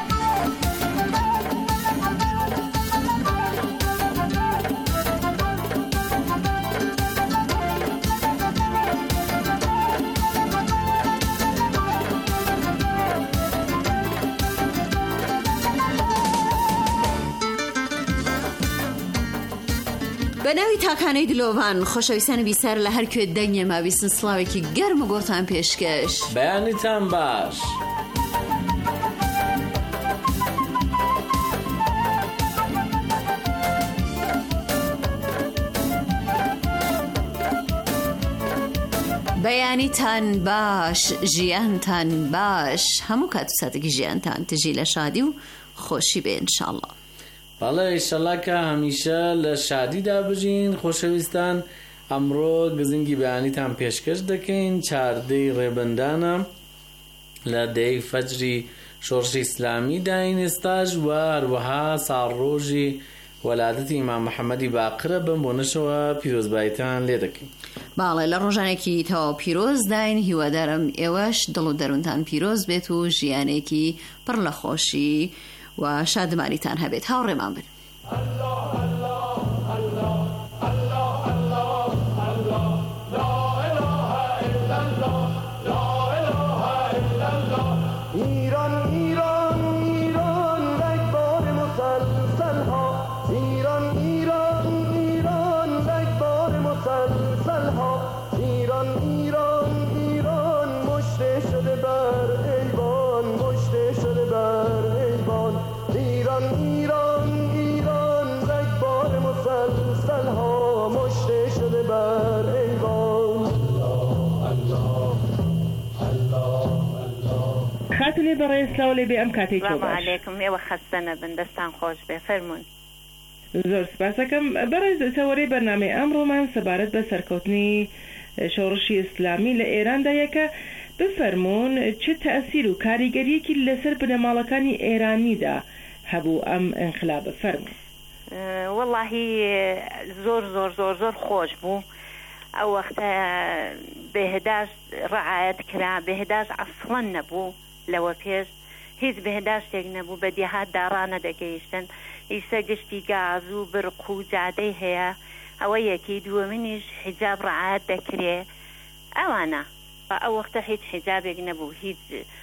بە ناوی تاکانەی دلۆڤان، خۆشەویستانی بیسەر لە هەر کوێ دەنگێ ماویستن سڵاوێکی گەرم و گۆڕتان پێشکەش. بەیانیتان باش. بەیانیتان باش، ژیانتان باش، هەموو کات و ساتێکی ژیانتان تژی لە شادی و خۆشی بێ ئینشاءڵڵا. بەڵێ ئینشاءڵڵا کە هەمیشە لە شادیدا بژین. خۆشەویستان، ئەمڕۆ گزنگی بەیانیتان پێشکەش دەکەین. 14 ڕێبەندانە لە 10 فەجری شۆڕشی ئیسلامی داین ئێستاش، و هەروەها ساڵڕۆژی وەلادەتی ئیمام محەممەدی باقرە. بم بۆ نەشەوە پیرۆزبایتان لێ دەکەین. باڵێ لە ڕۆژانێکی تەواو پیرۆز داین. هیوادارم ئێوەش دڵ و دەروونتان پیرۆز بێت و ژیانێکی پڕ لە خۆشی و شادمانیتان هەبێت. هاوڕێمان بن. خاتونی بەڕێز سلااو لێ بێ ئەم کاتێک عەلەیکم ئێوە خەستەنە بن دەستان خۆش بێ فەرموون. زۆر سپاسەکەم بەڕێز چاوەڕێی بەرنامەی ئەمڕۆمان سەبارەت بە سەرکەوتنی شۆڕشی ئیسلامی لە ئێرandایەکە بفەرموون چه تەئسیر و کاریگەریەکی لەسەر بنەماڵەکانی ئێرانیدا هەبوو ئەم ئینقلابە فەرموون. وەڵاهی زۆر زۆر زۆر زۆر خۆش بوو. ئەو وەختە بێهداشت ڕعایەت کرا، بێهداشت ئەسڵەن نەبوو، لەوە پێش هیچ بێهداشتێک نەبوو، بە دێهات داڕانە دەگەیشتن. ئیسە گشتی گاز و برق و جادەی هەیە، ئەوە یەکی. دووەمینیش حیجاب ڕعایەت دەکرێ. ئەوانە ئەو وەختە هیچ حیجابێک نەبوو، هیچ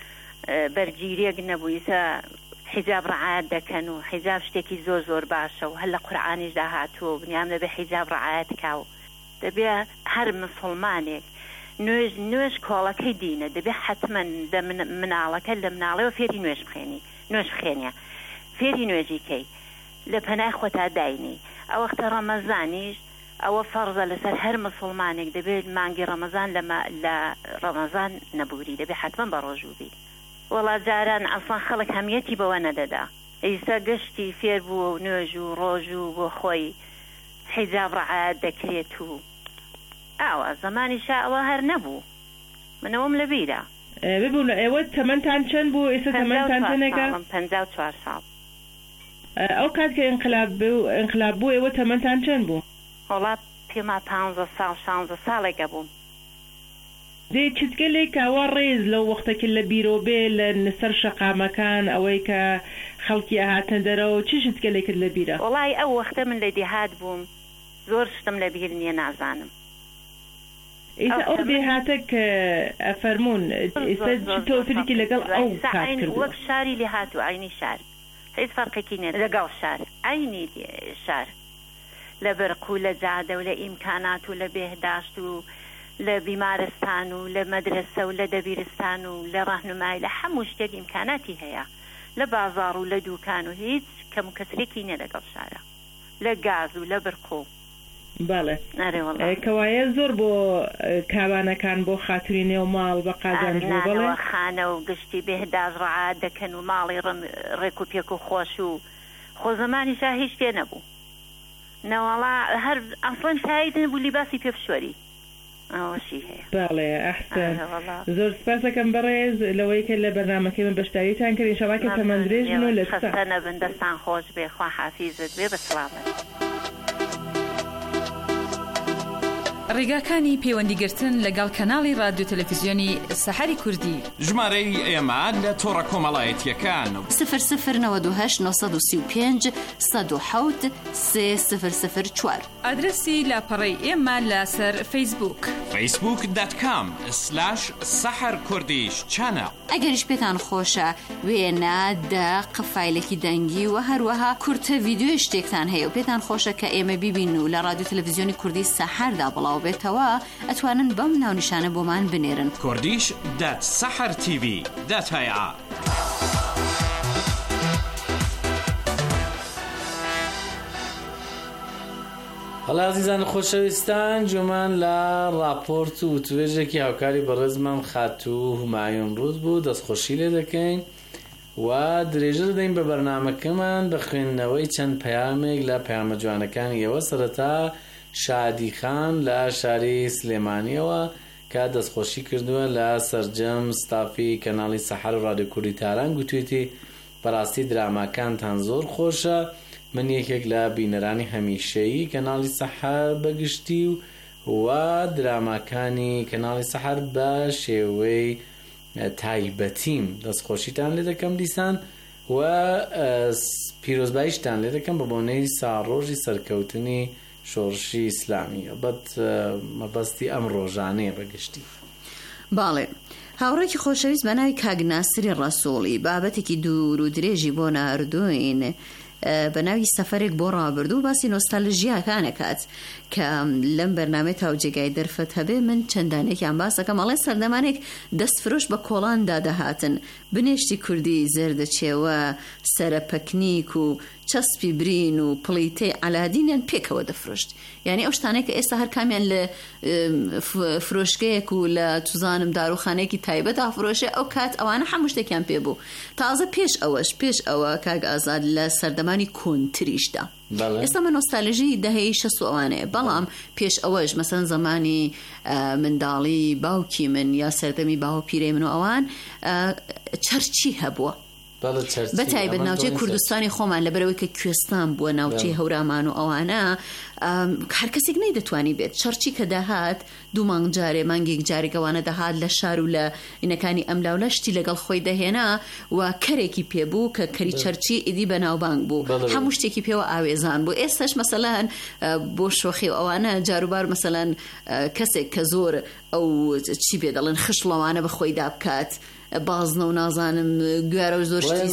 بەرگیرێک نەبوو. ئیسە حیجاب ڕعایەت دەکەن و حیجاب شتێکی زۆر زۆر باشە و هەر لە قورعانیشدا هاتووە بنیام دەبێ حیجاب ڕعایەت کاو. دەبێ هەر مسلمانێک نوێژ کۆڵەکەی دینە دەبێ حتمما مناڵەکە لە مناڵەوە فێری نوێژ بخێنێ، فێری نوێژی کەی لە پەنای خۆتا داینی. ئەو وەختە ڕەمەزانیش ئەوە فەرزە لەسەر هەر مسلمانێک دەبێت مانگی ڕەمەزان لە ڕەمەزان نەبووری، دەبێ حتمما بە ڕۆژوو بیت. وەڵا جاران ئەسڵان خەڵک هەمیەتی بەوە نەدەدا. ئیسا گشتی فێر بووە و نوێژ و ڕۆژ و بۆ خۆی حیجاب ڕعایەت دەکرێت و ئاوا زمانی شاوە هەر نەبوو. منەوەم لە بیرە ببوو. ئێوە تەمەنتان چەند بوو؟ ئێستا تەمەنتان چەندێکە؟ 54 ساڵ. ئەو کات کە ئینقلاب بوو ئێوە تەمەنتان چەند بوو؟ وڵا پێما 15 ساڵ 16 ساڵێکە بووم. دێ چتگەلێک ئەوە ڕێز لەو وەختێکی لە بیرۆبێ لە نسەر شەقامەکان ئەوەی کە خەڵکی ئاهاتن دەرەوە چ شتگەلێکت لە بیرە؟ وڵای ئەو وەختە من لە دێهات بووم، زۆر شتم لە بیر نییە نازانم. ئیسا ئەو دێهاتە کە ئەفەرموون ئێستا تۆفرێکی لەگەڵ ئەو کات کردووە؟ وەک شاری لێ هاتوو، عینی شار، هیچ فەرقێکی نێ لەگەڵ شار، عینی شار، لە بەرق و لە جادە و لە ئیمکانات و لە بێهداشت و لە بیمارستان و لە مەدرسە و لە دەبیرستان و لە ڕاهنمایی لە هەموو شتێک ئیمکاناتی هەیە، لە بازاڕ و لە دووکان و هیچ کەم و کەسرێکی نێ لەگەڵ شارە، لە گاز و لە برق و بەڵێ. کەوایە زۆر بۆ کاوانەکان بۆ خاتری نێو ماڵ بە قازانجوو بڵێ خانە و گشتی بێهداش ڕعایەت دەکەن و ماڵی ڕێک و پێک و خۆش و خۆ زمانیشا هیچ شتێ نەبوو. نەوەڵا هەر ئەسڵەن شایەت نەبوو لیباسی پێپشوەری. ئەوەشی هەیە. بەڵێ ئەحسن. زۆر سپاسەکەم بەڕێز لەوەی کە لە بەرنامەکەی من بەشداریتان کرد. ئینشاڵڵا کە تەمەندرێژن و لە خەستە نەبن، دەستان خۆش بێ، خوا حافیزت بێ، بەسڵامت. ڕێگاکانی پەیوەندیگرتن لەگەڵ کەناڵی رادیۆ تەلەڤیزیۆنی سەحەری کوردی. ژمارەی ئێمە لە تۆڕە کۆمەڵایەتیەکان 0092 935 107 3004. ئادرسی لاپەڕەی ئێمە لەسەر فەیسبووک facebook.com/saharkurdish ئەگەریش پێتان خۆشە وێنە دەق فایلێکی دەنگی و هەروەها کورتە ڤیدیۆ شتێکتان هەیە و پێتان خۆشە کە ئێمە بیبین و لە رادیۆ تەلەڤیزیۆنی کوردی سەحەردا بڵاو بێتەوە، ئەتوانن بەم ناونیشانە بۆمان بنێرن. kurdish.sahartv.ya. هەڵا عزیزان خۆشەویستان، جومان لە راپۆرت و توێژێکی هاوکاری بەڕێزمان خاتوو هومایون ڕوود بوو دەستخۆشی لێ دەکەین و درێژە دەدەین بە بەرنامەکەمان بە خوێندنەوەی چەند پەیامێک لە پەیامە جوانەکانی ئێوە. سەرەتا شادی خان لە شاری سلێمانیەوە کە دەستخۆشی کردووە لە سەرجەم ستافی کەناڵی سەحەر و رادیۆ کوردی تاران، گوتوێتی بەڕاستی دراماکانتان زۆر خۆشە، من یەکێک لە بینەرانی هەمیشەیی کەناڵی سەحەر بەگشتی و دراماکانی کەناڵی سەحەر بە شێوەی تایبەتیم دەستخۆشیتان لێ دەکەم دیسان و پیرۆزباییشتان لێ دەکەم بە بۆنەی ساڕۆژی سەرکەوتنی شۆڕشی ئیسلامی مەبەستی ئەم ڕۆژانەیە بەگشتی. باڵێ هاوڕێکی خۆشەویست بە ناوی کاک ناسری ڕەسوڵی بابەتێکی دوور و درێژی بۆ ناردوین بە ناوی سەفەرێک بۆ ڕابردوو باسی نۆستالژیاکانەکات کە لەم بەرنامەی تاوجێگای دەرفەت هەبێ من چەندانێکیان باس دەکەم. ئەڵێ سەردەمانێک دەستفرۆش بە کۆڵاندا دەهاتن بنێشتی کوردی زەردەچێوە سەرەپەکنیک و چەسپی برین و پڵیتەی ئالادینیان پێکەوە دەفرۆشت. یعنی ئەو شتانەی کە ئێستا هەر کامیان لە فرۆشگەیەک و لە توزانم داروخانەیەکی تایبەت ئافرۆشێ ئەو کات ئەوانە هەموو شتێکیان پێبوو. تازە پێش ئەوە کاک ئازاد لە سەردەمانی کۆنتریشدا ئێستا من نۆستالژی دەهەی 60 ئەوانەیە، بەڵام پێش ئەوەش مەسەن زمانی منداڵی باوکی من یا سەردەمی باو پیرەی من و ئەوان چەرچی هەبووە بە تایبەت ناوچەی کوردستانی خۆمان لەبەرەوەی کە کوێستان بووە ناوچەی هەورامان و ئەوانە هەر کەسێک نەیدەتوانی بێت. چەرچی کە داهات دوو مانگ جارێ مانگێک جارێکەوانە دەهات لە شار و لە ئینەکانی ئەملاو لە شتی لەگەڵ خۆی دەهێنا و کەرێکی پێبوو کە کەری چەرچی ئیدی بەناوبانگ بوو هەموو شتێکی پێوە ئاوێزان بوو. ئێستاش مەسەلەن بۆ شۆخی ئەوانە جاروبار مەسەلەن کەسێک کە زۆر ئەو چی پێ دەڵێن خشتڵەوانە بە خۆی دابکات بازنە و نازانم گوێرە و زۆر شتی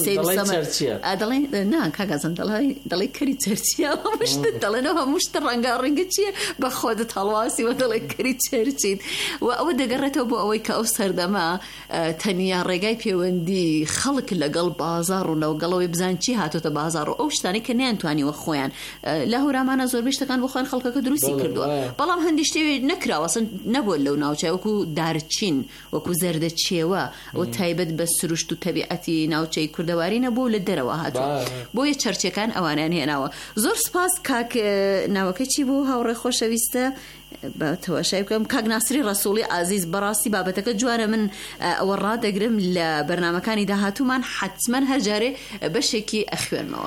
دەڵێن نا کاگازم دەڵێ کەری چەرچیە هەمشت دەڵێنەوە هەمووشتە ڕەنگا ڕەنگە چییە بە خۆدت هەڵواسی و دەڵێ کەری چەرچیت و ئەوە دەگەڕێتەوە بۆ ئەوەی کە ئەو سەردەما تەنیا ڕێگای پەیوەندی خەڵک لەگەڵ بازار و لەوگەڵەوەی بزان چی هاتۆتە بازار و ئەو شتانی کە نەیانتوانیوە خۆیان لە هەورامانە زۆربەی شتەکان بۆ خۆیان خەڵکەکە دروستی کردووە، بەڵام هەندی شتێ نەکراوە نەبووە لەو ناوچە وەکو دارچین وەکو زەردەچێوە تایبەت بە سروشت و تەبیعەتی ناوچەی کوردەواری نەبوو لە دەرەوە هاتووە بۆیە چەرچەکان ئەوانیان هێناوە. زۆر سپاس کاک ناوەکە چی بوو هاوڕێ خۆشەویستە بە تەواشای بکەم کاک ناسری ڕەسوڵی عزیز بەڕاستی بابەتەکە جوانە من ئەوە ڕادەگرم لە بەرنامەکانی داهاتوومان حتمەن هەر جارێ بەشێکی ئەخوێنمەوە.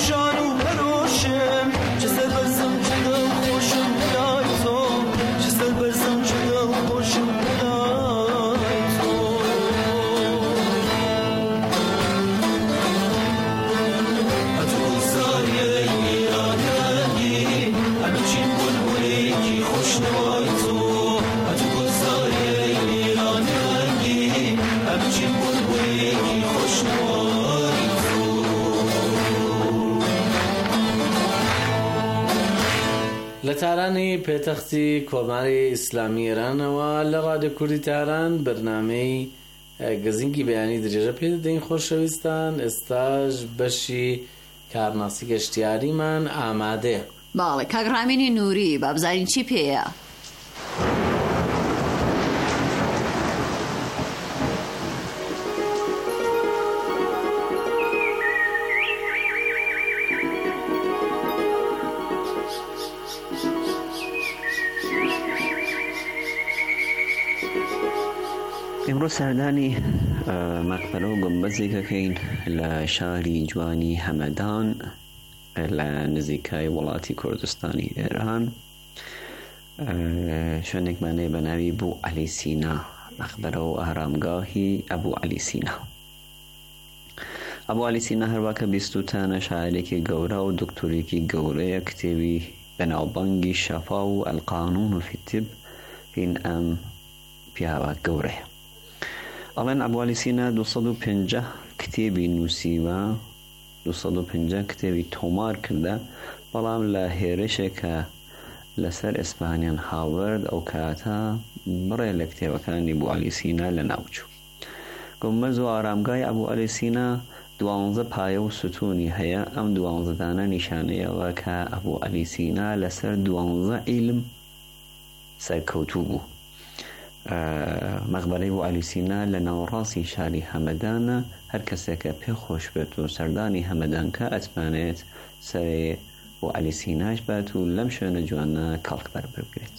Just لە تارانی پێتەختی کۆماری ئیسلامی ئێرانەوە لە ڕادیۆ کوردی تاران بەرنامەی گزینگی بەیانی درێژە پێ دەدەین خۆشەویستان. ئێستاش بەشی کارناسی گەشتیاریمان ئامادەیە. باڵێ کاگڕامینی نووری بابزارین چی پێیە؟ ئێمڕۆ سەردانی مەقبەرە و گومبەزێکەکەین لە شاری جوانی هەمەدان لە نزیکای وڵاتی کوردستانی ئێران. شوێنێکمانەیە بە ناوی بوو عەلی سینا، مەقبەرە و ئارامگاهی ئەبوو عەلی سینا. ئەبوو عەلی سینا هەروەکە بیستوتانە شاعرێکی گەورە و دکتۆرێکی گەورەیە. کتێبی بەناوبانگی شەفا و القانون فی الطب هین ئەم پیاوە گەورەیە. ئەڵێن ئەبوو عەلی سینا 250 کتێبی نووسیوە، 250 کتێبی تۆمار کردە، بەڵام لە هێرشێکە لەسەر ئێسپانیان هاوەرد ئەو کاتە بڕێ لە کتێبەکانی ئەبوو عەلی سینا لە ناوچوو. گومبەز و ئارامگای ئەبوو عەلی سینا 12 پایە و ستوونی هەیە. ئەم 12 دانە نیشانەیەوە کە ئەبوو عەلی سینا لەسەر 12 عیلم سەرکەوتوو بوو. مەقبەرەی ئەبوو عەلی سینا لە ناوەڕاستی شاری هەمەدانە. هەر کەسێکە پێ خۆش بێت و سەردانی هەمەدان کە ئەتمانێت سەرێ بۆ عەلی سیناش بات و لەم شوێنە جوانە کاڵک بەربەر بگرێت.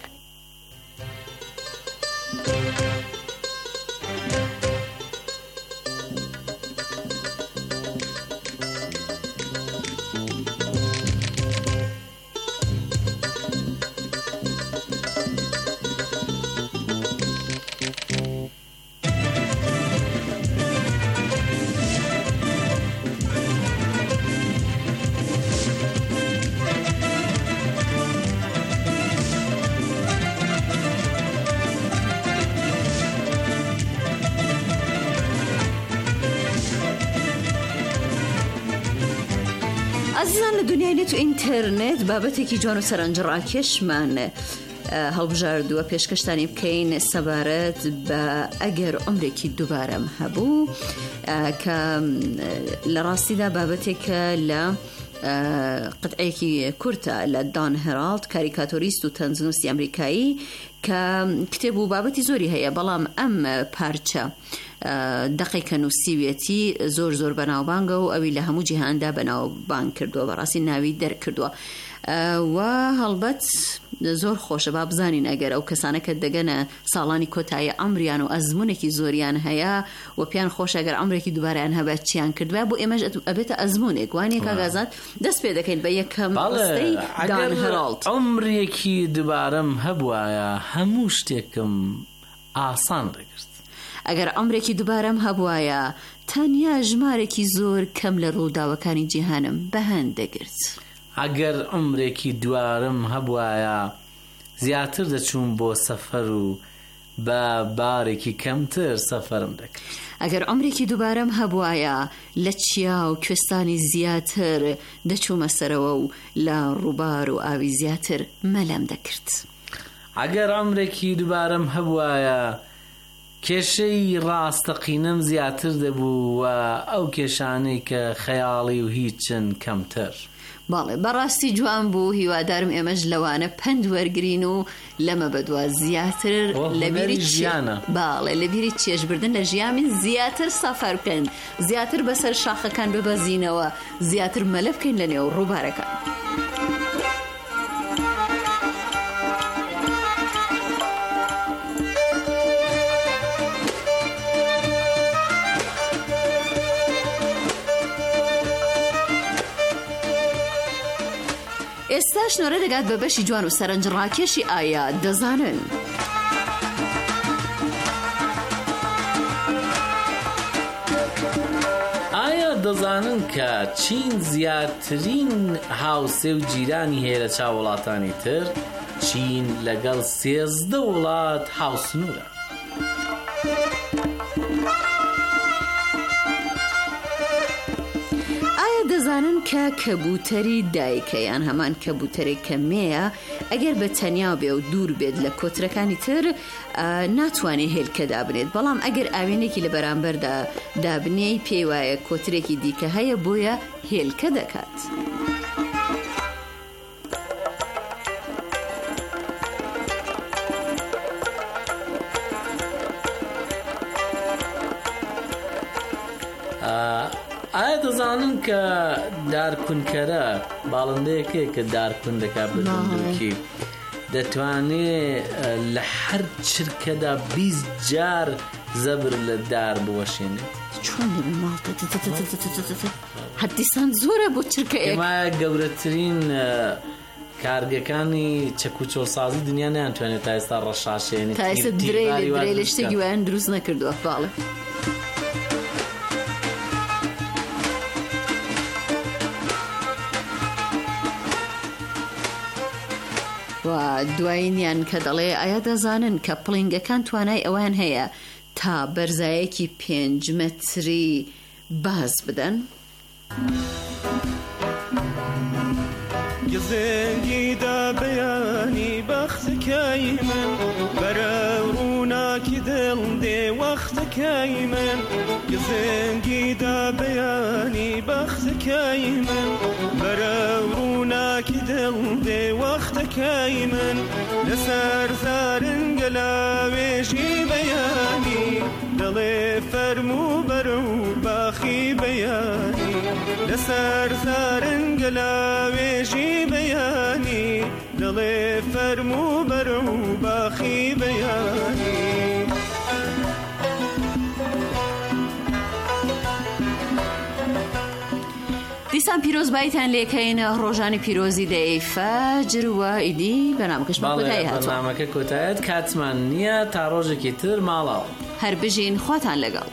عزیزان لە دنیای نێت و ئینتەرنێت بابەتێکی جوان و سەرنجڕاکێشمان هەڵبژاردووە پێشکەشتانی بکەین سەبارەت بە ئەگەر عومرێکی دووبارەم هەبوو، کە لە ڕاستیدا بابەتێکە لە قطعەیەکی کورتە لە دان هێرالد، کاریکاتۆریست و تەنزنووسی ئەمریکایی کە کتێب و بابەتی زۆری هەیە، بەڵام ئەم پارچە دقیقە نووسیوێتی زۆر بەناوبانگە و ئەوی لە هەموو جیهاندا بەناوبانگ کردووە، بەڕاستی ناوی دەرکردووە و هەڵبەت زۆر خۆشە با بزانین ئەگەر ئەو کەسانە کە دەگەنە ساڵانی کۆتایی ئەمریان و ئەزمونێکی زۆریان هەیە و پیان خۆش ئەگەر ئەمرێکی دووبارەیان هەبێت چیان کردوە بۆ ئێمەش ئەبێتە ئەزمونێک وانێک کاگازات دەست پێ دەکەین بە یەکەم ڕستەی دان هێرالد. عومرێکی دووبارەم هەبوایە هەموو شتێکم ئاسان دەگرت. ئەگەر عومرێکی دووبارەم هەبوایە تەنیا ژمارێکی زۆر کەم لە ڕووداوەکانی جیهانم بەهەند دەگرت. ئەگەر عومرێکی دووارم هەبوایە زیاتر دەچوون بۆ سەفەر و بە بارێکی کەمتر سەفەرم دەکرد. ئەگەر عومرێکی دووبارەم هەبوایە لە چیا و کوێستانی زیاتر دەچوومە سەرەوە و لە ڕووبار و ئاوی زیاتر مەلەم دەکرد. ئەگەر عومرێکی دووبارم هەبوایە کێشەی ڕاستەقینەم زیاتر دەبوو و ئەو کێشانەی کە خەیاڵی و هیچن کەمتر. باڵێ بەڕاستی جوان بوو، هیوادارم ئێمەش لەوانە پند وەرگرین و لەمە بەدووە زیاتر لەبیری ژیانە باڵێ لەبیری چێژبردن لە ژیامین زیاتر سەفەر بکەن، زیاتر بەسەر شاخەکان ببەزینەوە، زیاتر مەلە بکەین لە نێو ڕووبارەکان. ئێستا شنۆرە دەگات بە بەشی جوان و سەرنجڕاکێشی ئایا دەزانن. ئایا دەزانن کە چین زیاترین هاوسێ و جیرانی هەیە لە چاو وڵاتانی تر؟ چین لەگەڵ 13 وڵات هاوسنوورە. دەزانن کە کەبوتەری دایکەیان هەمان کەبوتەرێک کە مێیە ئەگەر بە تەنیا بێ و دوور بێت لە کۆترەکانی تر ناتوانێت هێلکە دابنێت، بەڵام ئەگەر ئاوێنێکی لە بەرامبەردا دابنێی پێی وایە کۆترێکی دیکە هەیە بۆیە هێلکە دەکات. ئایا دەزانن کە دارکونکەرە باڵندەیەکەیە کە دارکون دەکات بردووکی دەتوانێت لە هەر چرکەدا 20 جار زەبر لە دار بوەشێنێت. چۆن ماڵتە حەدیسان زۆرە بۆ چرکە ئێمە گەورەترین کارگەکانی چەکوچۆڵسازی دنیا نەیانتوانێت تا ئێستا ڕەشاشێنێت تا ئێستا درێ لە شتێکی وایان دروست نەکردووە. باڵێ و دوایینیان کە دەڵێ ئایا دەزانن کە پڵینگەکان توانای ئەوان هەیە تا بەرزایەکی 5 مەتری باز بدەن؟ گزنگیدا بەیانی بەختەکەی من بەرە ڕووناکی دڵ دێ وەختەکەی من گزنگیدا بەیانی بەختەکەی من بەرە ڕووناکی دڵ دێ وەختەکەی من لەسەر زارنگە لاوێژی بەیانی دڵێ فەرموو بەرە و باخی بەیانی لەسەر زارنگە لاوێژی بەیانی دڵێ فەرموو بەرە و باخی بەیانی. دیسان پیرۆزباییتان لێکەینە ڕۆژانی پیرۆزی دەی فەجر و ئیدی بەنامەکەش کۆتایی هاتووە. بەنامەکە کۆتایەت کاتمان نییە تا ڕۆژێکی تر ماڵاو هەر بژین خواتان لەگەڵ.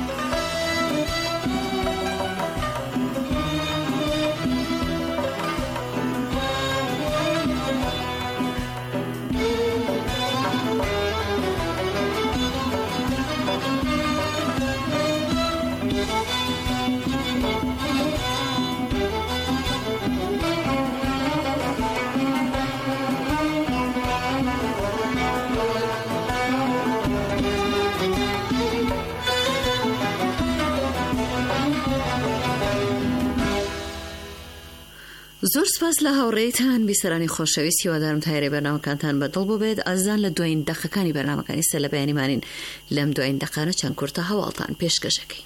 زۆر سپاس لە هاوڕێیتان بیسەرانی خۆشەویست، هیوادارم تایرێ بەرنامەکانتان بەدڵ بوو بێت. ئازان لە دوایین دەقەکانی بەرنامەکانی سەر لە بەیانیمانین لەم دوایین دەقانە چەند کورتە هەواڵتان پێشکەشەکەین.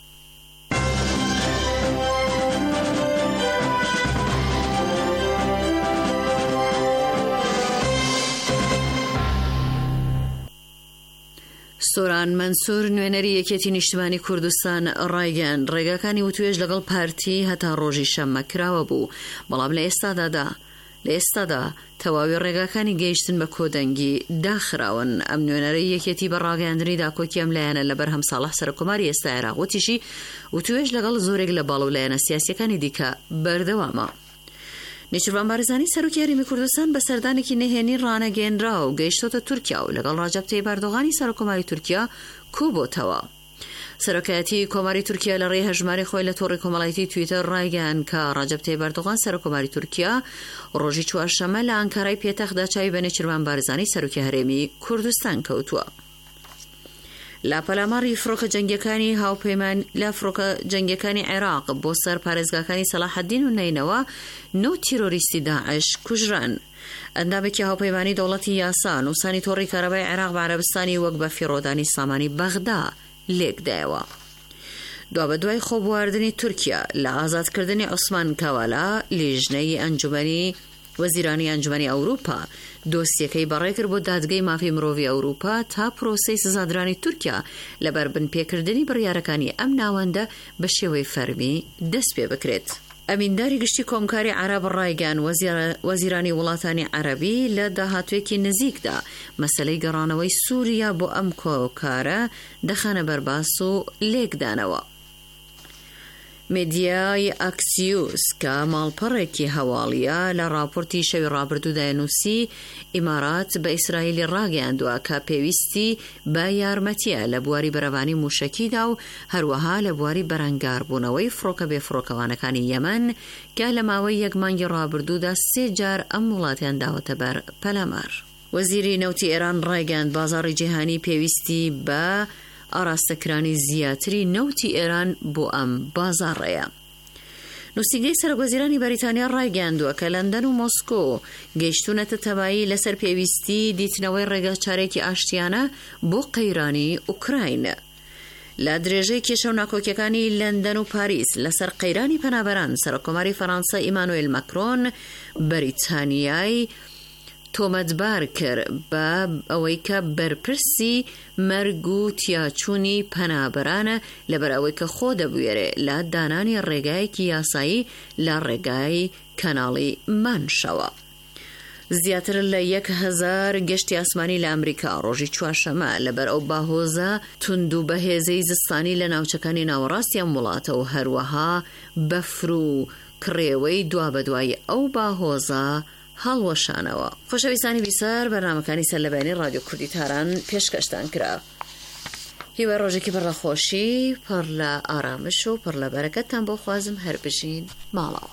سۆران مەنسوور نوێنەری یەکێتی نیشتیمانی کوردستان ڕایگەیاند ڕێگاکانی وتوێژ لەگەڵ پارتی هەتا ڕۆژی شەممە کراوە بوو، بەڵام لە ئێستادا تەواوی ڕێگاکانی گەیشتن بە کۆدەنگی داخراون. ئەم نوێنەرەی یەکێتی بە ڕاگەیاندنی داکۆکی ئەم لایەنە لەبەر هەمساڵح سەرۆکۆماری ئێستا عێراق وتیشی وتوێژ لەگەڵ زۆرێک لە باڵ و لایەنە سیاسیەکانی دیکە بەردەوامە. نێچیروان بارزانی سەرۆکی هەرێمی کوردستان بە سەردانێکی نەهێنی ڕانەگەێنرا و گەیشتۆتە تورکیا و لەگەڵ ڕەجەب تەیب ئەردۆغانی سەرۆکۆماری تورکیا کوبۆتەوە. سەرۆکایەتی کۆماری تورکیا لە ڕێی هەژماری خۆی لە تۆڕی کۆمەڵایەتی تویتەر ڕایگەیاند کە ڕەجەب تەیب ئەردۆغان سەرۆکۆماری تورکیا ڕۆژی چوارشەممە لە ئەنکارای پێتەخدا چاوی بە نێچیروان بارزانی سەرۆکی هەرێمی کوردستان کەوتووە. لا پەلاماری فڕۆکە جەنگیەکانی هاوپەیمان لە فڕۆکە جەنگیەکانی عێراق بۆ سەر پارێزگاکانی سەلاحەدین و نینەوە 9 تیرۆریستی داعش کوژران. ئەندامێکی هاوپەیمانی دەوڵەتی یاسان و سانی تۆڕی کارەبای عێراق بە عەرەبستانی وەک بە فیڕۆدانی سامانی بەغدا لێکدایەوە. دوابە دوای خۆبواردنی تورکیا لە ئازادکردنی عوسمان کاوالا لیژنەی ئەنجومەنی وەزیرانی ئەنجومەنی ئەوروپا دۆسیەکەی بەڕێکرد بۆ دادگەی مافی مرۆڤی ئەوروپا تا پرۆسەی سزادرانی تورکیا لەبەر بنپێکردنی بڕیارەکانی ئەم ناوەندە بە شێوەی فەرمی دەست پێ بکرێت. ئەمینداری گشتی کۆمکاری عەرەب ڕایگەیاند وەزیرانی وڵاتانی عەرەبی لە داهاتوێکی نزیکدا مەسەلەی گەڕانەوەی سووریا بۆ ئەم کۆکارە دەخانە بەرباس و لێکدانەوە. مێدیای ئاکسیوس کە ماڵپەڕێکی هەواڵیە لە راپۆرتی شەوی ڕابردوودا نووسی ئیمارات بە ئیسرائیلی ڕاگەیاندووە کە پێویستی بە یارمەتیە لە بواری بەرەوانی موشەکیدا و هەروەها لە بواری بەرەنگاربوونەوەی فڕۆکە بێفڕۆکەوانەکانی یەمەن کە لە ماوەی یەک مانگی ڕابردوودا 3 جار ئەم وڵاتیان داوەتە بەر پەلەمار. وەزیری نەوتی ئێران ڕایگەاند بازاڕی جیهانی پێویستی بە ئاراستەکرانی زیاتری نەوتی ئێران بۆ ئەم بازاڕەیە. نووسینگەی سەرۆکوەزیرانی بەریتانیا ڕایگەاندووە کە لەندەن و مۆسکۆ گەیشتونەتە تەمایی لەسەر پێویستی دیتنەوەی ڕێگە چارێکی ئاشتیانە بۆ قەیرانی ئوکراین. لە درێژەی کێشە و ناکۆکیەکانی لەندەن و پاریس لەسەر قەیرانی پەنابەران سەرۆکۆماری فەڕەنسا ئیمانوئێل ماکرۆن بەریتانیای تۆمەتبار کرد بە ئەوەی کە بەرپرسی مەرگ و تیاچوونی پەنابەرانە لەبەر ئەوەی کە خۆ دەبوێرێ لە دانانی ڕێگایەکی یاسایی لە ڕێگای کەناڵی مانشەوە. زیاتر لە 1,000 گەشتی ئاسمانی لە ئەمریکا ڕۆژی چوارشەمە لەبەر ئەو باهۆزە تند و بەهێزەی زستانی لە ناوچەکانی ناوەڕاستیان وڵاتە و هەروەها بەفر و کڕێوەی دوابەدوای ئەو باهۆزە هەڵوەشانەوە. خۆشەویستانی بیسەر بەرنامەکانی سەرلەبەیانی رادیۆ کوردی تاران پێشکەشتان کرا. هیوای ڕۆژێکی پڕ لە خۆشی، پڕ لە ئارامش و پڕ لە بەرەکەتتان بۆ خوازم هەر بژین ماڵەوە.